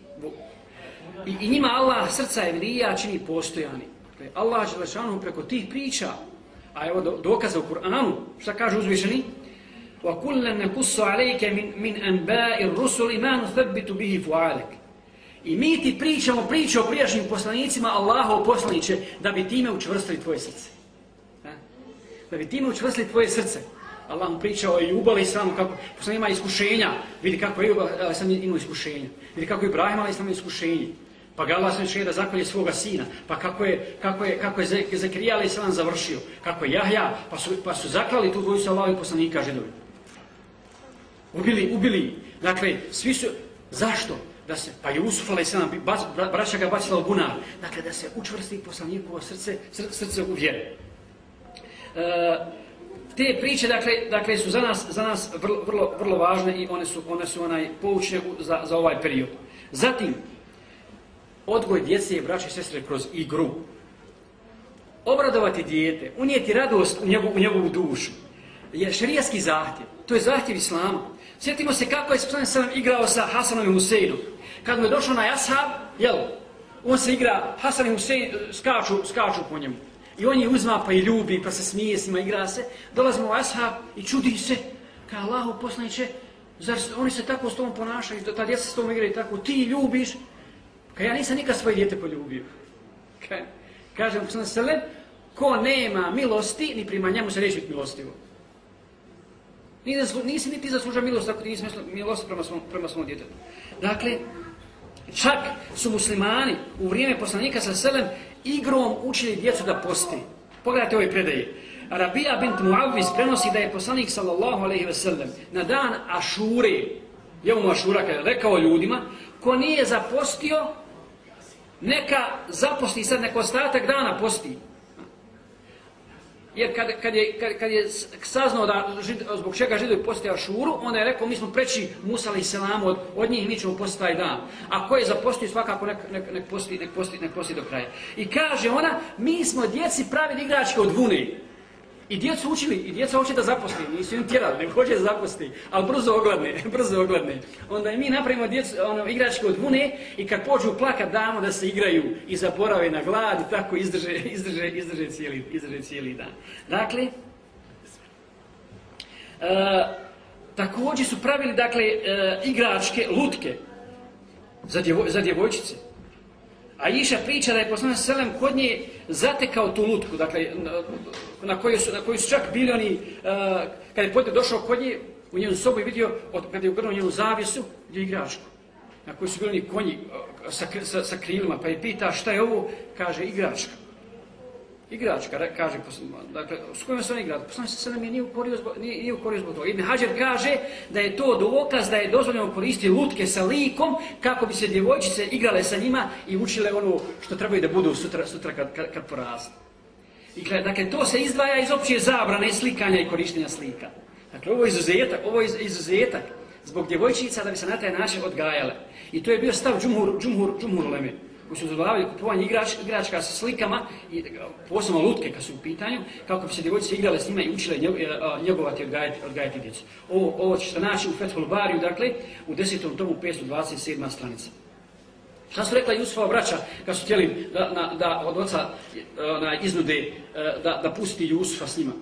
I, I njima Allah srca evlija čini postojani. Dakle, Allah dželešanu preko tih priča, a evo do, dokaza u Kur'anu, šta kaže uzvišeni? وَكُلَّنْ نَكُسُّ عَلَيْكَ مِنْ, مِنْ أَنْبَاءِ الرُّسُلِ مَا نُثَبِّتُ بِهِ فُعَالَكَ. I mi ti pričamo priče o prijašnjim poslanicima Allahov poslaniće da bi time učvrstili tvoje srce. Da bi time učvrstili tvoje srce. Allah mu pričao o Ejubu alejhi selam kako poslanik ima iskušenja, vidi kako Ejub alejhi selam ima iskušenja, vidi kako Ibrahim alejhi selam ima iskušenje. Pa ga Allah sve da zakolje svoga sina, pa kako je kako je kako je Zakarija alejhi selam završio, kako je Jahja, pa su pa su zaklali tu dvojicu Allahovih poslanika židovi. Ubili, ubili. Dakle, svi su zašto? Da se pa Jusuf alejhi selam braća ga bacila u bunar, dakle da se učvrsti poslanikovo srce, srce u vjeri. E, Te priče, dakle, dakle su za nas, za nas vrlo, vrlo, vrlo važne i one su, one su onaj poučne za, za ovaj period. Zatim, odgoj djece i braće i sestre kroz igru. Obradovati dijete, unijeti radost u njegovu, u njegovu dušu, je šerijatski zahtjev. To je zahtjev islama. Sjetimo se kako je poslanik sallallahu alejhi ve sellem igrao sa Hasanom i Huseinom. Kad mu je došao na ashab, jel, on se igra, Hasan i Husein skaču, skaču po njemu. I on je uzma pa i ljubi, pa se smije s njima, igra se. Dolazimo u ashab i čudi se, kao Allahu poslaniče, Zar oni se tako s tobom ponašaju, ta djeca s tobom igraju tako, ti ljubiš? Ka ja nisam nikad svoje dijete poljubio. Ka, kažem sam sele, ko nema milosti, ni prema njemu se neće biti milostivo. Nisi ni ti zaslužao milost ako ti nisi milost prema svom, prema svom djetetu. Dakle, čak su muslimani u vrijeme poslanika sa selem igrom učili djecu da posti. Pogledajte ove predaje. Rabija bint Muaviz prenosi da je poslanik sallallahu alejhi ve sellem na dan Ašure, jevmu Ašura, kada je rekao ljudima, ko nije zapostio, neka zaposti sad, neko ostatak dana posti. Jer kad, kad, je, kad, kad je saznao da žid, zbog čega Židovi poste Ašuru, onda je rekao mi smo preći Musa alejhi selam od, od njih, mi ćemo postiti taj dan. A ko je zapostio, svakako nek, nek, nek, posti, nek, posti, nek posti do kraja. I kaže ona, mi smo djeci pravili igračke od vune. I djecu učili, i djeca hoće da zaposli, nisu im tjerali, ne hoće da zaposli, ali brzo ogladne, brzo ogladne. Onda i mi napravimo djecu, ono, igračke od vune i kad pođu plakat damo da se igraju i zaborave na glad i tako izdrže, izdrže, izdrže, cijeli, izdrže cijeli dan. Dakle, e, također su pravili dakle, e, igračke, lutke za, djevo, za djevojčice. A Iša priča da je poslanik selem kod nje zatekao tu lutku, dakle, na kojoj su, na kojoj su čak bili oni, uh, kad je potem došao kod nje, u njenu sobu i vidio, od, kad je ugrnuo njenu zavjesu, gdje je igračku, na kojoj su bili oni konji uh, sa, sa, sa krilima, pa je pita šta je ovo, kaže igračka. Igračka, kaže, dakle, s kojom se on igra? Poslanik selem je nije ukorio zbog, nije, nije ukorio zbog toga. Ibn Hadžer kaže da je to dokaz da je dozvoljeno koristiti lutke sa likom kako bi se djevojčice igrale sa njima i učile ono što trebaju da budu sutra, sutra kad, kad, kad porastu. I, dakle, to se izdvaja iz opće zabrane slikanja i korištenja slika. Dakle, ovo je izuzetak, ovo je izuzetak zbog djevojčica da bi se na taj način odgajale. I to je bio stav džumhur, džumhur, džumhur uleme, koji su dozvoljavali kupovanje igrač, igračka sa slikama, i posebno lutke kad su u pitanju, kako bi se djevojčice igrale s njima i učile njegovati i odgajati, odgajati djecu. Ovo, ovo ćete naći u Fethul Bariju, dakle, u desetom tomu petsto dvadeset sedma stranica. Šta su rekla Jusufova braća kad su htjeli da, na, da od oca na iznude da, da pusti Jusufa s njima?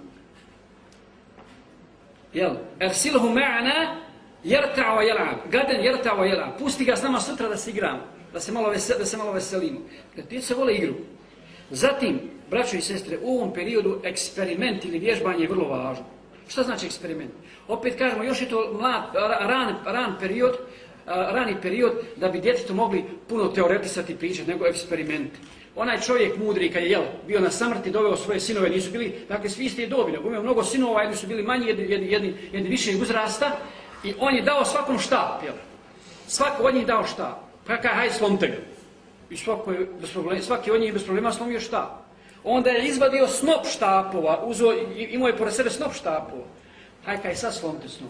Jel? Ersilhu ma'ana jerta wa jel'ab. Gaden jerta wa jel'ab. Pusti ga s nama sutra da se igramo. Da se malo, vesel, da se malo veselimo. Djeca vole igru. Zatim, braćo i sestre, u ovom periodu eksperiment ili vježbanje je vrlo važno. Šta znači eksperiment? Opet kažemo, još je to mlad, ran, ran period, rani period da bi djetetu mogli puno teoretisati i pričati, nego eksperiment. Onaj čovjek mudri kad je jel, bio na samrti, doveo svoje sinove, nisu bili, dakle svi iste dobi, nego imao mnogo sinova, jedni su bili manji, jedni, jedni, jedni, jedni više uzrasta i on je dao svakom štap, jel? Svako od njih dao štap. Pa kaj, hajde slomte ga. I svako je bez problema, svaki od njih bez problema slomio štap. Onda je izvadio snop štapova, uzo, imao je pored sebe snop štapova. Hajde kaj, sad slomte snop.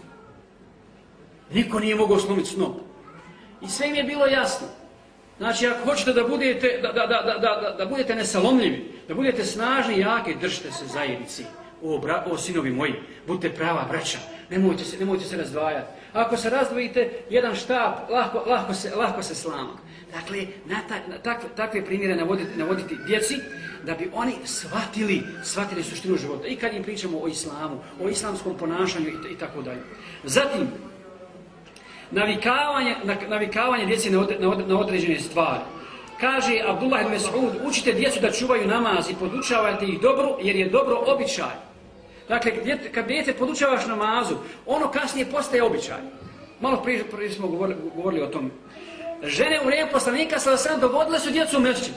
Niko nije mogao slomiti snop. I sve im je bilo jasno. Znači, ako hoćete da budete, da, da, da, da, da, da budete nesalomljivi, da budete snažni i jaki, držite se zajednici. O, bra, o sinovi moji, budite prava braća, nemojte se, nemojte se razdvajati. Ako se razdvojite, jedan štap, lahko, lahko, se, lahko se slama. Dakle, na ta, na takve, takve primjere navoditi, navoditi djeci, da bi oni shvatili, shvatili suštinu života. I kad im pričamo o islamu, o islamskom ponašanju i, i tako dalje. Zatim, navikavanje, navikavanje djeci na, od, na, od, na određene stvari. Kaže Abdullah ibn Mas'ud, učite djecu da čuvaju namaz i podučavajte ih dobro, jer je dobro običaj. Dakle, kad djete podučavaš namazu, ono kasnije postaje običaj. Malo prije, prije smo govorili, govorili o tom. Žene u vrijeme poslanika sallallahu alejhi ve sellem dovodile su djecu u mesdžid.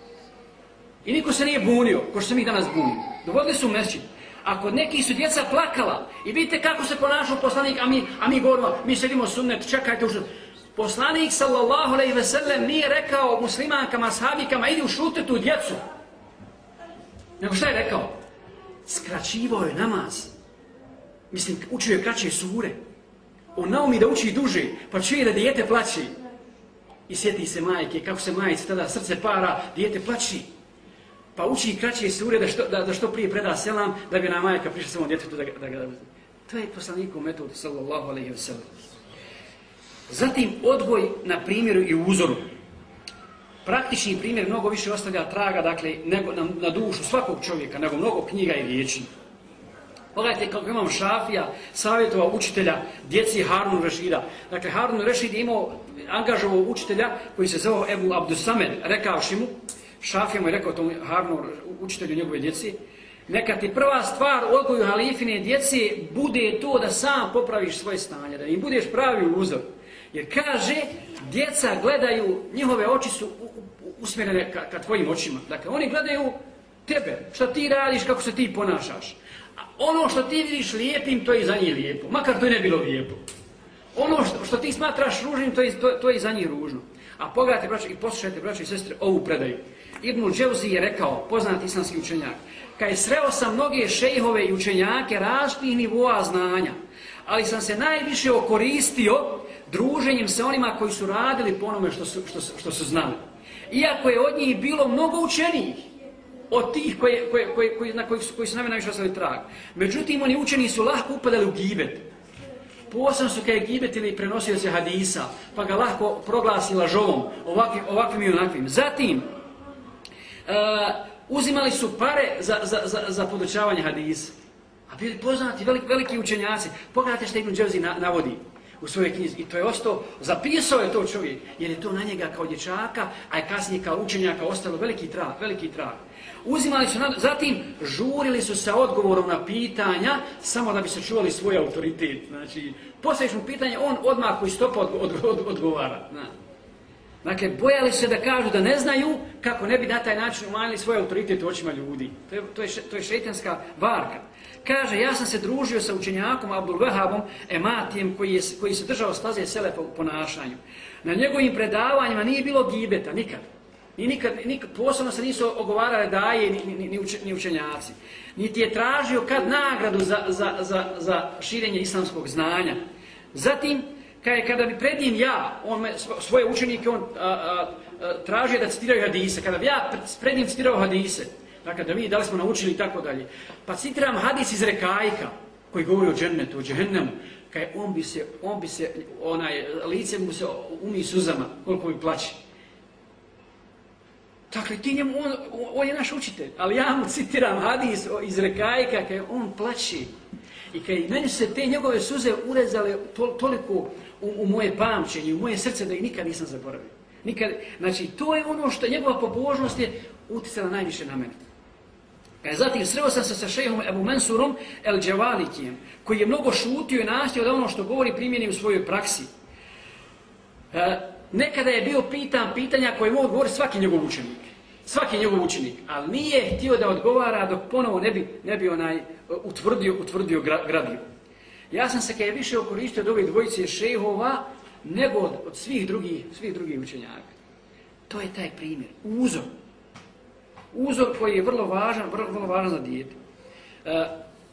I niko se nije bunio, ko što se mi danas bunimo. Dovodili su u mesdžid. A kod nekih su djeca plakala. I vidite kako se ponašao poslanik, a mi, a mi govorimo, mi sedimo sunnet, čekajte u šut. Poslanik sallallahu alejhi ve sellem nije rekao muslimankama, sahabikama, idi ušutite tu djecu. Nego šta je rekao? Skraćivao je namaz. Mislim, učio je kraće sure. On naumi da uči duže, pa čuje da dijete plaći. I sjeti se majke, kako se majice tada srce para, dijete plaći. Pa uči kraće sure da što, da, da što prije preda selam, da bi na majka prišla samom djetetu da ga da, da, da. To je poslanikov metod, sallallahu alejhi ve sellem. Zatim, odgoj na primjeru i uzoru. Praktični primjer mnogo više ostavlja traga, dakle, nego na, na dušu svakog čovjeka, nego mnogo knjiga i riječi. Pogledajte kako imam Šafija, savjetovao učitelja djeci Harun Rešida. Dakle, Harun Rešid je imao angažovao učitelja koji se zvao Ebu Abdusamed, rekavši mu, Šafija mu je rekao tomu Harunu učitelju njegove djeci, neka ti prva stvar u odgoju halifine djece bude to da sam popraviš svoje stanje, da im budeš pravi uzor. Jer kaže, djeca gledaju, njihove oči su usmjerene ka, ka tvojim očima. Dakle, oni gledaju tebe, što ti radiš, kako se ti ponašaš. A ono što ti vidiš lijepim, to je i za njih lijepo, makar to ne bilo lijepo. Ono što, što ti smatraš ružnim, to je, to, to je i za njih ružno. A pogledajte, braćo, i poslušajte, braćo i sestre, ovu predaju. Ibnul Dževzi je rekao, poznat islamski učenjak, kad je sreo sam mnoge šejhove i učenjake različitih nivoa znanja, ali sam se najviše okoristio druženjem sa onima koji su radili po onome što su, što, što su znali. Iako je od njih bilo mnogo učenijih, od tih koje, koje, koje, koje, na kojih su, koji su nami najviše ostavili trag. Međutim, oni učeni su lahko upadali u gibet. Posebno su kad je gibetili i prenosili se hadisa, pa ga lahko proglasi lažovom, ovakvim, ovakvim i onakvim. Zatim, uh, uzimali su pare za, za, za, za podučavanje hadisa. A bili poznati veliki, veliki učenjaci. Pogledajte što Ibn Dževzi na, navodi u svojoj knjizi. I to je ostao, zapisao je to čovjek, jer je to na njega kao dječaka, a je kasnije kao učenjaka ostalo veliki trag, veliki trag. Uzimali su, zatim žurili su sa odgovorom na pitanja, samo da bi se čuvali svoj autoritet. Znači, postaviš mu pitanje, on odmah koji stopa od, od, od, odgovara. Na. Dakle, bojali se da kažu da ne znaju, kako ne bi na taj način umanjili svoj autoritet u očima ljudi. To je, to je, to je šejtanska varka. Kaže, ja sam se družio sa učenjakom Abdul Vehabom Ematijem koji, je, koji se držao staze selefa u ponašanju. Na njegovim predavanjima nije bilo gibeta, nikad. Ni nikad, nikad, posebno se nisu ogovarale daje ni, ni, ni, ni učenjaci. Niti je tražio kad nagradu za, za, za, za širenje islamskog znanja. Zatim, kada bi pred njim ja, on, svoje učenike, on a, a, a, tražio da citiraju hadise. Kada bi ja pred njim citirao hadise, dakle da vidi da li smo naučili i tako dalje. Pa citiram hadis iz Rekajka, koji govori o džennetu, o džehennemu. Kaj on bi se, on bi se, onaj, lice mu se umi suzama, koliko bi plaće. Dakle, ti njemu, on, on je naš učitelj, ali ja mu citiram hadis iz Rekajka, kaj on plaće. I kaj meni se te njegove suze urezale to, toliko u, u moje pamćenje, u moje srce, da ih nikad nisam zaboravio. Nikad, znači, to je ono što njegova pobožnost je utjecala najviše na mene. Zatim, sreo sam se sa šejhom Ebu Mensurom El Dževalikijem, koji je mnogo šutio i nastio da ono što govori primjeni u svojoj praksi. E, nekada je bio pitan pitanja koje mogu govoriti svaki njegov učenik. Svaki njegov učenik, ali nije htio da odgovara dok ponovo ne bi, ne bi onaj utvrdio, utvrdio gradivo. Ja sam se kada je više okoristio od ove dvojice šejhova nego od, od svih drugih, svih drugih učenjaka. To je taj primjer, uzor. Uzor koji je vrlo važan, vrlo, vrlo važan za dijete. E,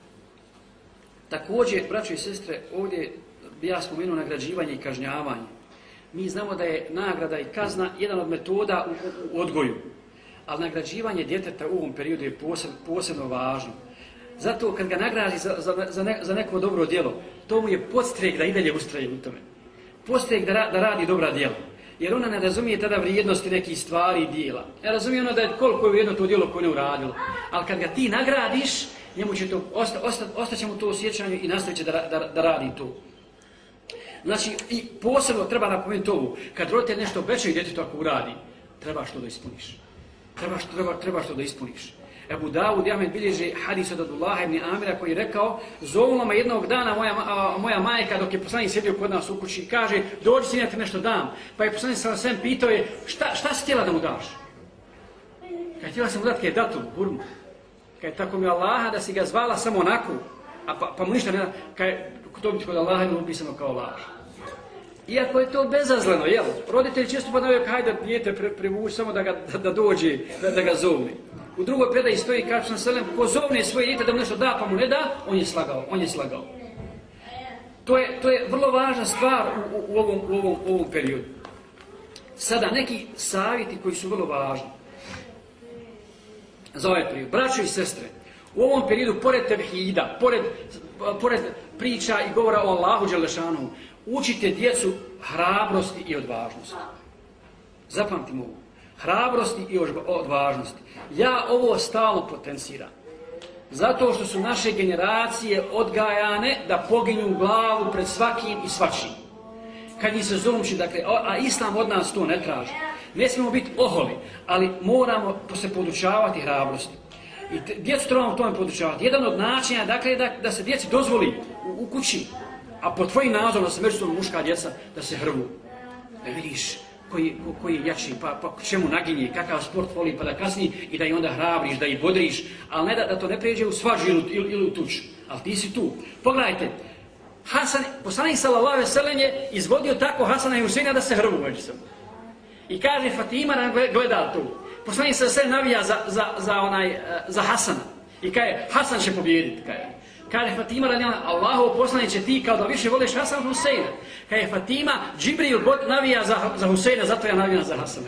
također, braćo i sestre, ovdje bi ja spomenuo nagrađivanje i kažnjavanje. Mi znamo da je nagrada i kazna jedan od metoda u, u, u odgoju. Ali nagrađivanje djeteta u ovom periodu je posebno, posebno važno. Zato kad ga nagradi za, za, za, ne, za neko dobro djelo, to mu je podstrek da i dalje ustraje u tome. Podstrek da, ra, da radi dobra djela. Jer ona ne razumije tada vrijednosti nekih stvari i dijela. Ne razumije ona da je koliko je vrijedno to djelo koje ne uradilo. Ali kad ga ti nagradiš, njemu će to, osta, osta, ostaće mu to osjećanje i nastavit će da, da, da radi to. Znači, i posebno treba napomenuti ovo. Kad roditelj nešto obećaju djetetu ako uradi, trebaš to da ispuniš. Trebaš, treba, trebaš to da ispuniš. Ebu Davud Ahmed bilježi hadis od Abdullaha ibn Amira koji je rekao, zovula me jednog dana moja, a, moja majka dok je poslanik sjedio kod nas u kući i kaže, dođi sin, ja ti nešto dam. Pa je poslanik sam sve pitao je, šta, šta si htjela da mu daš? Kad htjela sam mu dati, kaj je datu, hurmu. Kaj je tako mi Allaha da si ga zvala samo onako, a pa, pa mu ništa ne da, kaj to biti kod Allaha je upisano kao laž. Iako je to bezazleno, jel? Roditelji često pa navijek, hajde da dijete pre, prevući samo da, ga, da, da dođe, da, da ga zovne. U drugoj predaji stoji, kaže sam selem, ko zovne svoje dijete da mu nešto da, pa mu ne da, on je slagao, on je slagao. To je, to je vrlo važna stvar u, u, u, ovom, u, ovom, u ovom periodu. Sada, neki savjeti koji su vrlo važni za ovaj period. Braćo i sestre, u ovom periodu, pored tevhida, pored, pored priča i govora o Allahu Đelešanu, učite djecu hrabrosti i odvažnosti. Zapamtimo ovo. Hrabrosti i odvažnosti. Ja ovo stalno potenciram. Zato što su naše generacije odgajane da poginju glavu pred svakim i svačim. Kad njih se zomči, dakle, a Islam od nas to ne traži. Ne smijemo biti oholi, ali moramo se podučavati hrabrosti. I djecu trebamo tome podučavati. Jedan od načina, dakle, da, da se djeci dozvoli u, u kući, a po tvojim nadzorom da se međusobno muška djeca, da se hrvu. Da vidiš koji, koji je jači, pa, pa čemu naginje, kakav sport voli, pa da kasni i da ih onda hrabriš, da ih bodriš, ali ne da, da to ne pređe u svađu ili, ili, ili u tuč. Ali ti si tu. Pogledajte, Hasan, poslanik sallallahu alejhi ve sellem je izvodio tako Hasana i Huseina da se hrvu međusobno. I kaže Fatima nam gleda tu. Poslanik se sve navija za, za, za, onaj, za Hasana. I kaže, Hasan će pobijediti. Kaže, kaže Fatima radijallahu anha, Allahov poslaniče ti kao da više voliš Hasana od Huseina. Kaže Fatima, Džibril navija za, za Huseina, zato ja navijam za Hasana.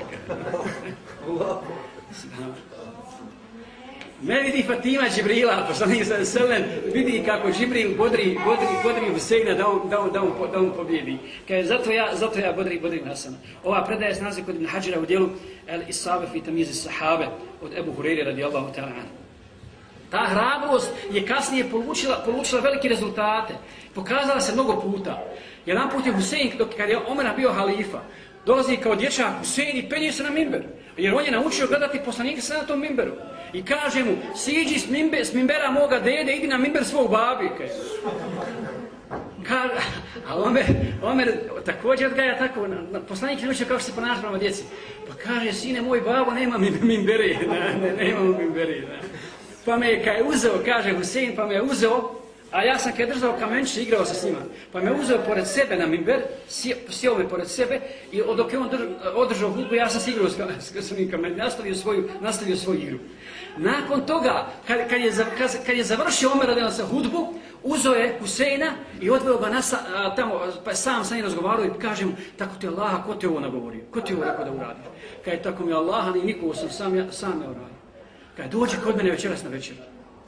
Ne vidi Fatima Džibrila, poslanik se sve vidi kako Džibril bodri, bodri, bodri Huseina da on, da on, da on, da on pobjedi. Kaže, zato ja, zato ja bodri, bodrim Hasana. Ova predaja se nalazi kod Ibn Hadžira u dijelu El Isabe fi tamizi sahabe od Ebu Hureyre radijallahu ta'ala anhu. Ta hrabrost je kasnije polučila, polučila velike rezultate. Pokazala se mnogo puta. Jedan put je Husein, dok kad je Omer bio halifa, dolazi kao dječak Husein i penje se na mimber. Jer on je naučio gledati poslanika sve na tom mimberu. I kaže mu, siđi s, mimbe, s mimbera moga dede, idi na mimber svog babi. Kaže, a Omer, Omer također odgaja tako, poslanik je naučio kako se ponaša prema djeci. Pa kaže, sine moj, babo, nema mimbere, ne, ne, nemamo mimbere. Ne. Pa me je kaj uzeo, kaže Husein, pa me je uzeo, a ja sam kad držao kamenčić, igrao se s njima. Pa me uzeo pored sebe na mimber, sjeo me pored sebe i dok je on održao hudbu, ja sam se igrao s svojim kamenčićem, nastavio svoju, nastavio svoju igru. Nakon toga, kad, kad, je, kad, kad je završio Omer radijallahu anhu sa hudbu, uzeo je Huseina i odveo ga na, a, tamo, pa sam sa njim razgovarao i kaže mu, tako ti Allaha, ko te ovo nagovorio? Ko ti ovo rekao da uradiš? Kaže, tako mi Allaha, ni nikogo sam sam, ja, sam ne uradio. Kaže, dođi kod mene večeras na večer.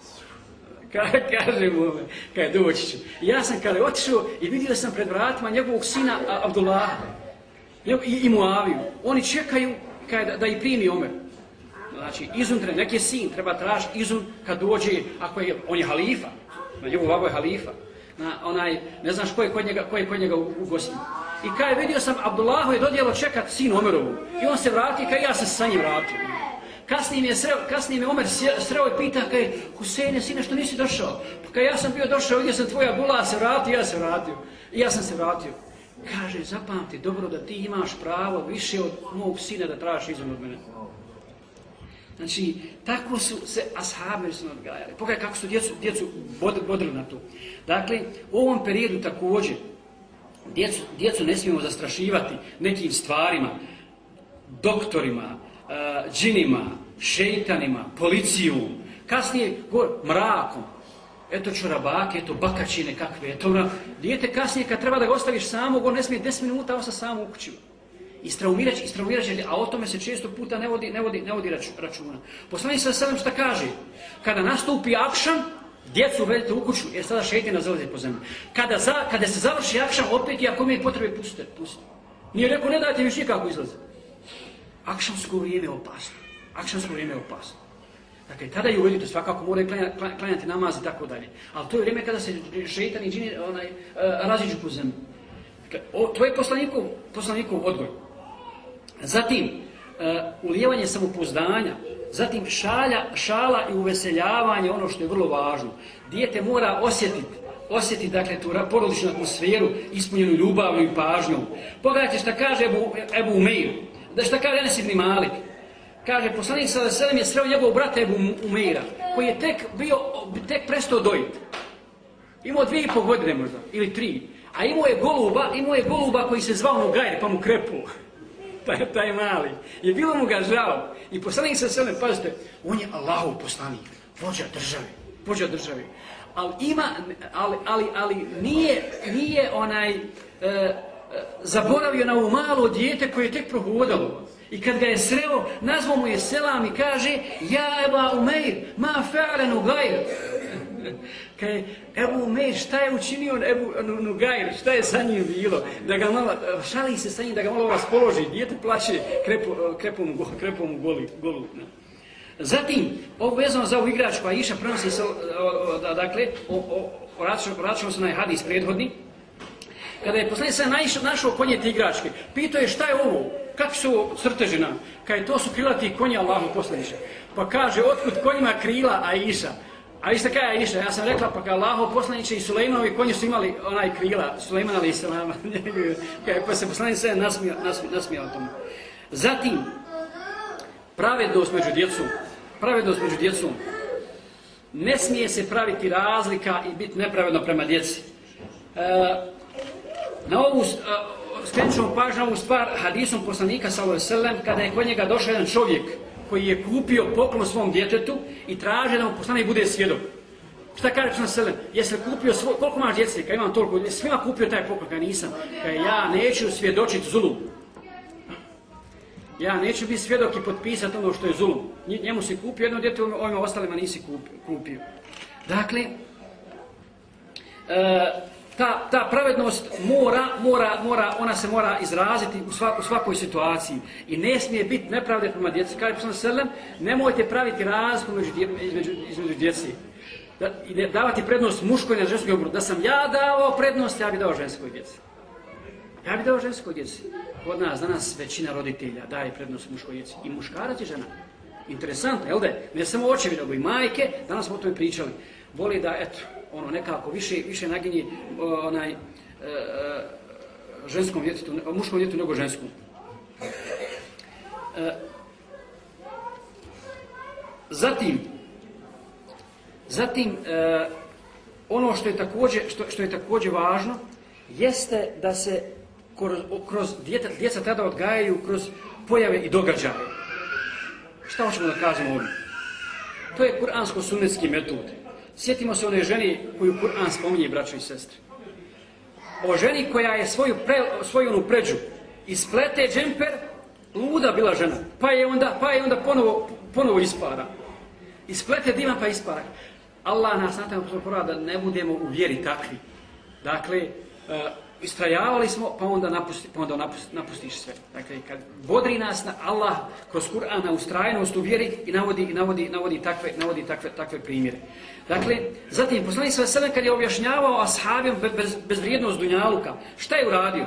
Kaže mu, kaže, doći ću. Ja sam kada otišao i vidio sam pred vratima njegovog sina Abdullaha i, i Muaviju. Oni čekaju kaže, da, da ih primi Omer. Znači, izun, nek je sin, treba tražiti izun kad dođe, ako je, on je halifa, na njegov babo je halifa. Na onaj, ne znaš ko je kod njega, ko je kod njega u, u gosti. I kaže, vidio sam Abdullahu je dodjelo čekat sin Omerovu. I on se vrati, kaže, ja sam se sa njim vratio. Kasnije mi je sreo, kasnije mi Omer sreo i pita, kaže, Huseine, sine, što nisi došao? Pa kaže, ja sam bio došao, vidio sam tvoja Abdullah se vratio, ja se vratio. I ja sam se vratio. Kaže, zapamti dobro da ti imaš pravo više od mog sina da tražiš izun od mene. Znači, tako su se ashabi su odgajali. Pogledaj kako su djecu, djecu bodrili na to. Dakle, u ovom periodu također, djecu, djecu ne smijemo zastrašivati nekim stvarima, doktorima, uh, džinima, šeitanima, policijom, kasnije govor, mrakom. Eto čorabake, eto bakačine kakve, eto mrak. Dijete kasnije kad treba da ga ostaviš samog, on ne smije deset minuta ostati samo u kućima. Istraumiraš, istraumiraš, a o tome se često puta ne vodi, ne vodi, ne vodi računa. Poslanik sallallahu alejhi ve sellem šta kaže? Kada nastupi akšam, djecu uvedite u kuću, jer sada šejtan zalazi po zemlji. Kada, za, kada se završi akšam, opet i ako imaju potrebe, pustite, pustite. Nije rekao, ne dajte više nikako izlaze. Akšamsko vrijeme je opasno. Akšamsko vrijeme je opasno. Dakle, tada ju uvedite, svakako moraju klanjati, klanjati namaz i tako dalje. Ali to je vrijeme kada se šejtan i džini onaj, uh, raziđu po zemlji. O, to je poslanikov, poslanikov odgoj. Zatim, uh, ulijevanje samopouzdanja, zatim šalja, šala i uveseljavanje, ono što je vrlo važno. Dijete mora osjetiti, osjetiti dakle, tu porodičnu atmosferu, ispunjenu ljubavlju i pažnjom. Pogledajte šta kaže Ebu, Ebu Umeir, da šta kaže Enes ibn Malik. Kaže, poslanik sallallahu alejhi ve sellem je sreo njegovog brata Ebu Umeira, koji je tek bio, tek prestao dojiti. Imao dvije i pol godine možda, ili tri. A imao je goluba, imao je goluba koji se zvao Nugajr, pa mu krepuo. Taj, taj mali. Je bilo mu ga žao. I poslanik sa selem, pazite, on je Allahov poslanik, vođa države, vođa države. Ali ima, ali, ali, ali nije, nije onaj, e, e, zaboravio na ovo malo dijete koje je tek prohodalo. I kad ga je sreo, nazvao mu je selam i kaže, ja Eba Umeir, ma fa'ale Nugajr. Kaže, Ebu Umeir, šta je učinio Ebu Nugajr, šta je sa njim bilo? Da ga malo, šali se sa njim, da ga malo raspoloži, dijete plaće, krepo, krepo mu, krepo mu goli, golu. Zatim, ovo vezano za ovu igračku, Aisha prenosi se, dakle, vraćamo se na hadis prethodni, kada je poslanik sallallahu alejhi ve sellem našao konje te igračke, pitao je šta je ovo, kakvi su ovo crteži nam, kaže to su krilati konji Allahu poslaniče. Pa kaže, otkud konjima krila Aisha? A vi ste kaj Aisha, ja sam rekla, pa kao Allahu poslaniče i Sulejmanovi konji su imali onaj krila, Sulejman alejhi selam, pa se poslanik sallallahu alejhi ve sellem nasmijao o tome. Zatim, pravednost među djecom. Pravednost među djecom. Ne smije se praviti razlika i biti nepravedno prema djeci. E, na ovu, skrenut ćemo pažnju na ovu stvar hadisom poslanika sallallahu alejhi ve sellem, kada je kod njega došao jedan čovjek koji je kupio poklon svom djetetu i traži da mu poslanik bude svjedok. Šta kaže poslanik sallallahu alejhi ve sellem? Jesi li kupio svoj, koliko imaš djece? Kad imam toliko, jesi svima kupio taj poklon? Kad nisam. Kad ja neću svjedočiti zulum. Ja neću biti svjedok i potpisati ono što je zulum. Njemu si kupio jedno djete, ovima ostalima nisi kupio. Dakle, e, ta, ta pravednost mora, mora, mora, ona se mora izraziti u, svak, u svakoj situaciji. I ne smije biti nepravde prema djeci. Kaže poslanik sallallahu alejhi ve sellem, nemojte praviti razliku između, između djeci. Da, i ne davati prednost muškoj na ženskoj obru. Da sam ja davao prednost, ja bih dao ženskoj djeci. Ja bih dao ženskoj djeci. Kod nas danas većina roditelja daje prednost muškoj djeci. I muškarac i žena. Interesantno, jel da? Ne samo očevi, nego i majke, danas smo o tome pričali. Voli da, eto, ono nekako više, više naginje onaj, e, ženskom djetetu, muškom djetetu nego ženskom. E, zatim, zatim e, ono što je također, što, što je također važno, jeste da se kroz, kroz djeca, djeca tada odgajaju kroz pojave i događaje. Šta hoćemo da kažemo ovdje? To je kuransko-sunnetski metod. Sjetimo se one ženi koju Kur'an spominje, braćo i sestre. O ženi koja je svoju, pre, svoju onu pređu isplete džemper, luda bila žena, pa je onda, pa je onda ponovo, ponovo ispara. Isplete divan pa ispara. Allah nas na tamo pora da ne budemo u vjeri takvi. Dakle, uh, istrajavali smo, pa onda, napusti, pa onda napusti, napustiš sve. Dakle, kad bodri nas na Allah kroz Kur'an na ustrajnost u vjeri i navodi, i navodi, navodi, takve, navodi takve, takve primjere. Dakle, zatim, poslanik sallallahu alejhi ve sellem kad je objašnjavao ashabima bez, bezvrijednost dunjaluka, šta je uradio?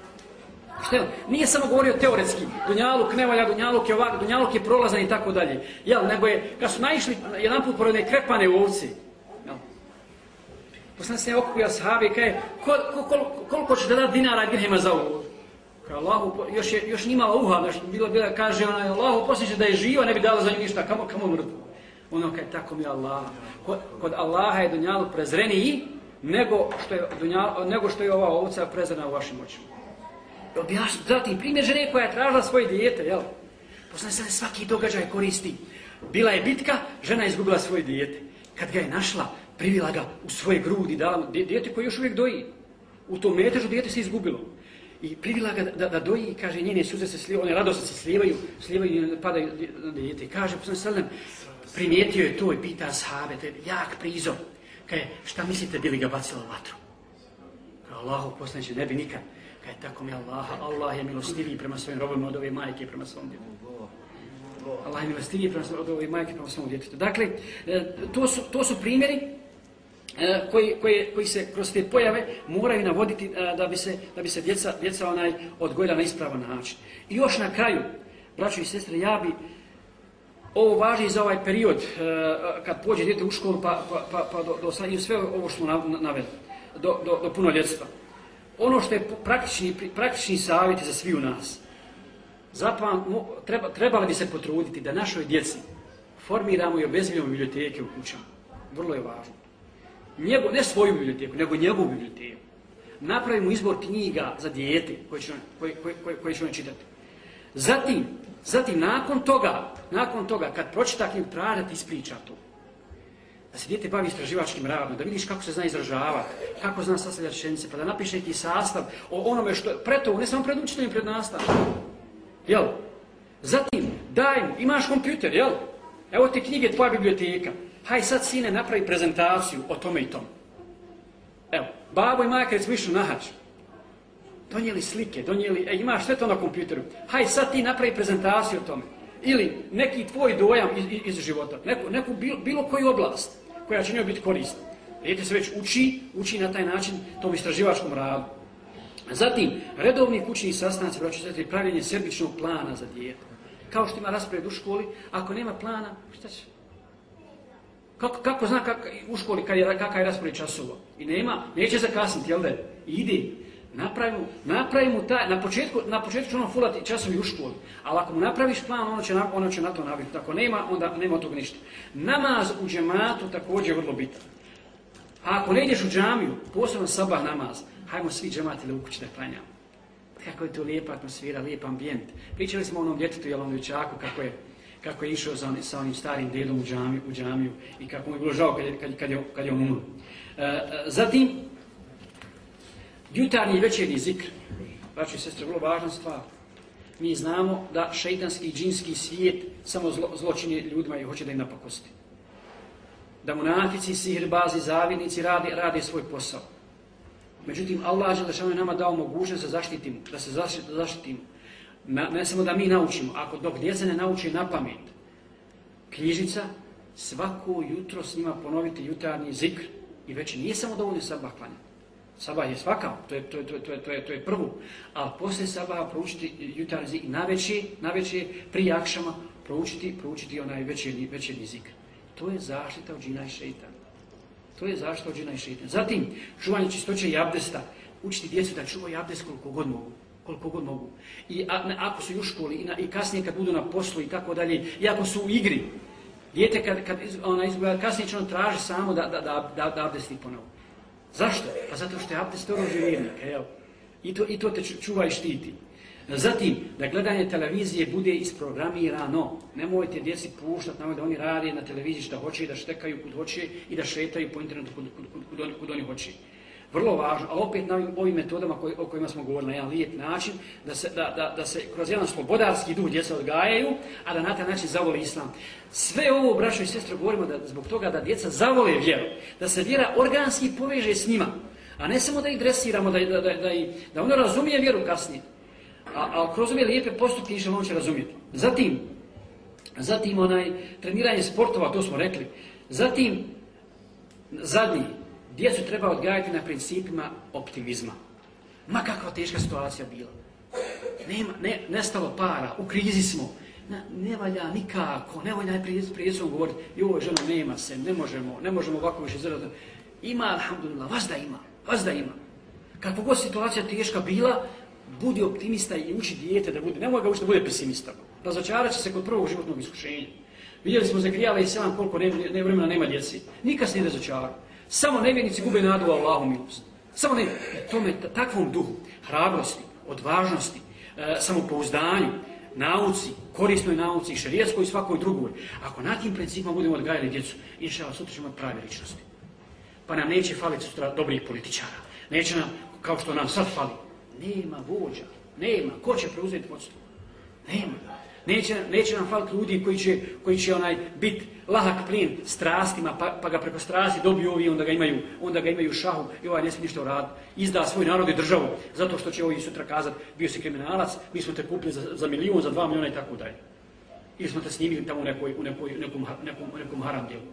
Šta je? Nije samo govorio teoretski, dunjaluk ne valja, dunjaluk je ovak, dunjaluk je prolazan i tako dalje. Jel, nego je, kad su naišli jedan put pored krepane ovci, jel? Poslanik se je okupio ashabi i kaže, kol, kol, koliko će da dati dinara dirhema za ovo? Kao Allahu, još, je, još nimala uha, znači, bilo, bilo, kaže ona, Allahu posljedno da je živa, ne bi dala za nju ništa, kamo, kamo mrtvo. Ono kaže, tako mi je Allah. Kod, kod Allaha je dunjaluk prezreniji nego što je, dunjal, nego što je ova ovca prezrena u vašim očima. Objašnju, zatim primjer žene koja je tražila svoje dijete, jel? Poslanik se svaki događaj koristi. Bila je bitka, žena je izgubila svoje dijete. Kad ga je našla, privila ga u svoje grudi, dala mu dijete koje još uvijek doji. U tom metežu dijete se izgubilo. I privila ga da, da doji i kaže, njene suze se slijevaju, one radosno se slijevaju, slijevaju i padaju na dijete. I kaže, poslanik sallam, primijetio je to i pita ashabe, to je jak prizor. Kaže, šta mislite, bi li ga bacila u vatru? Kaže, Allahu poslaniče, ne bi nikad. Kaže, tako mi Allaha, Allah je milostiviji prema svojim robovima od ove majke prema svom djetetu. Allah je milostiviji prema od ove majke prema svom djetetu. Dakle, to su, to su primjeri koji, koji, koji se kroz te pojave moraju navoditi da bi se, da bi se djeca, djeca onaj odgojila na ispravan način. I još na kraju, braćo i sestre, ja bi, ovo važi za ovaj period kad pođe djete u školu pa, pa, pa, pa do, do, i sve ovo što smo naveli, do, do, do punoljetstva. Ono što je praktični, praktični savjet za svi u nas, zapam, treba, trebali bi se potruditi da našoj djeci formiramo i obezbiljamo biblioteke u kućama. Vrlo je važno. Njego, ne svoju biblioteku, nego njegovu biblioteku. Napravimo izbor knjiga za dijete koje će, koje, koje, koje će on čitati. Zatim, zatim nakon toga, nakon toga kad pročita knjigu, tražiti ispriča to. Da se dijete bavi istraživačkim radom, da vidiš kako se zna izražavati, kako zna sastavljati rečenice, pa da napiše neki sastav o onome što je pred to, ne samo pred učiteljem, pred nastavom. Jel? Zatim, daj mu, imaš kompjuter, jel? Evo te knjige, tvoja biblioteka. Haj sad, sine, napravi prezentaciju o tome i tome. Evo, babo i majka recimo išli na hađ. Donijeli slike, donijeli, e, imaš sve to na kompjuteru. Haj sad ti napravi prezentaciju o tome. ili neki tvoj dojam iz, iz života, neku, neku bilo, bilo koju oblast koja će njoj biti korisna. Dijete se već uči, uči na taj način tom istraživačkom radu. Zatim, redovni kućni sastanci, braćo i sestre, pravljenje sebičnog plana za dijete. Kao što ima raspored u školi, ako nema plana, šta će? Kako, kako zna kak, u školi kad je, kakav je raspored časova? I nema, neće zakasniti, jel da? Ide. Napravimo, napravimo taj, na početku, na početku će ono fulati časovi u školi, ali ako mu napraviš plan, ono će na, ono će na to nabiti. Ako nema, onda nema od toga ništa. Namaz u džematu također je vrlo bitan. A ako ne ideš u džamiju, posebno sabah namaz, hajmo svi džematili u kući da klanjamo. Kako je to lijepa atmosfera, lijep ambijent. Pričali smo o onom djetetu Jelonu dječaku kako je, kako je išao za, sa onim starim dedom u džamiju, u džamiju i kako mu je bilo žao kad je, kad, kad je, kad je on umro. E, zatim, jutarnji i večernji zikr. Braćo i sestre, vrlo važna stvar. Mi znamo da šeitanski i džinski svijet samo zlo, zločini ljudima i hoće da im napakosti. Da munafici, sihirbazi, zavidnici rade, rade svoj posao. Međutim, Allah je nama dao mogućnost da zaštitimo, da se zaštitimo. Na, ne samo da mi naučimo, ako dok djeca ne nauče na pamet knjižica, svako jutro s njima ponoviti jutarnji zikr i već nije samo dovoljno sabah klanjati. Sabah je svakao, to je, to je, to je, to je, to je prvo, ali poslije sabaha proučiti jutarnji zikr, na večer, prije akšama, proučiti, proučiti onaj večerni, večerni zikr. To je zaštita od džina i šeitana. To je zaštita od džina i šeitana. Zatim, čuvanje čistoće i abdesta. Učiti djecu da čuvaju abdest koliko god mogu. Koliko god mogu. I a, ne, ako su i u školi i, na, i kasnije kad budu na poslu i tako dalje, i ako su u igri, dijete kad, kad ona izgleda, kasnije će on traži samo da, da, da, da, da abdesti ponovo. Zašto? Pa zato što je abdest oružje vjernika. Evo. I, to, I to te čuva i štiti. Zatim, da gledanje televizije bude isprogramirano. Nemojte djeci puštati na da oni rade na televiziji što hoće, da štekaju kud hoće i da šetaju po internetu kud, kud, kud, kud, kud oni hoće. Vrlo važno, ali opet na ovim metodama koj, o kojima smo govorili na jedan lijep način, da se, da, da, da se kroz jedan slobodarski duh djeca odgajaju, a da na taj način zavole islam. Sve ovo, braćo i sestre, govorimo da, zbog toga da djeca zavole vjeru, da se vjera organski poveže s njima, a ne samo da ih dresiramo, da, da, da, da, da ono razumije vjeru kasnije. A, a kroz ove lijepe postupke išao on će razumjeti. Zatim, zatim onaj treniranje sportova, to smo rekli. Zatim, zadnji, djecu treba odgajati na principima optimizma. Ma kakva teška situacija bila. Nema, ne, nestalo para, u krizi smo. Ne, ne valja nikako, ne valja prije svojom govoriti, joj ženo, nema se, ne možemo, ne možemo ovako više zrati. Ima, alhamdulillah, vas da ima, vas da ima. Kakva god situacija teška bila, budi optimista i uči dijete da bude, nemoj ga učiti da bude pesimista. Razočarat će se kod prvog životnog iskušenja. Vidjeli smo Zekrijala i Selam koliko ne, ne vremena nema djeci. Nikad se ne razočara. Samo nevjernici gube nadu u Allahu milost. Samo ne, tome, takvom duhu, hrabrosti, odvažnosti, e, samopouzdanju, nauci, korisnoj nauci, šerijetskoj i svakoj drugoj. Ako na tim principima budemo odgajali djecu, inša Allah, sutra ćemo imati prave ličnosti. Pa nam neće faliti sutra dobrih političara. Neće nam, kao što nam sad fali, nema vođa, nema. Ko će preuzeti vodstvo? Nema. Neće, neće nam faliti ljudi koji će, koji će onaj biti lahak plin strastima, pa, pa ga preko strasti dobiju ovi, onda ga imaju, onda ga imaju šahu i ovaj ne smije ništa uraditi. Izda svoj narod i državu, zato što će ovi sutra kazati, bio si kriminalac, mi smo te kupili za, za milijun, za dva milijuna i tako dalje. Ili smo te snimili tamo u, nekoj, u nekoj, nekom, nekom, nekom haram dijelu.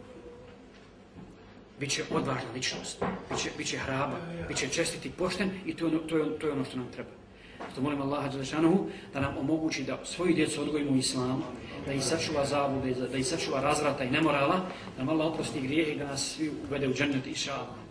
Biće odvažna ličnost, biće, biće hraba, biće čestiti, pošten i to je, ono, to, je, to je ono što nam treba. Zato molim Allaha dželešanohu da nam omogući da svoju djecu odgojimo u islamu, da ih sačuva zablude, da ih sačuva razvrata i nemorala, da nam Allah oprosti grijehe i da nas svi uvede u džennet inša Allah.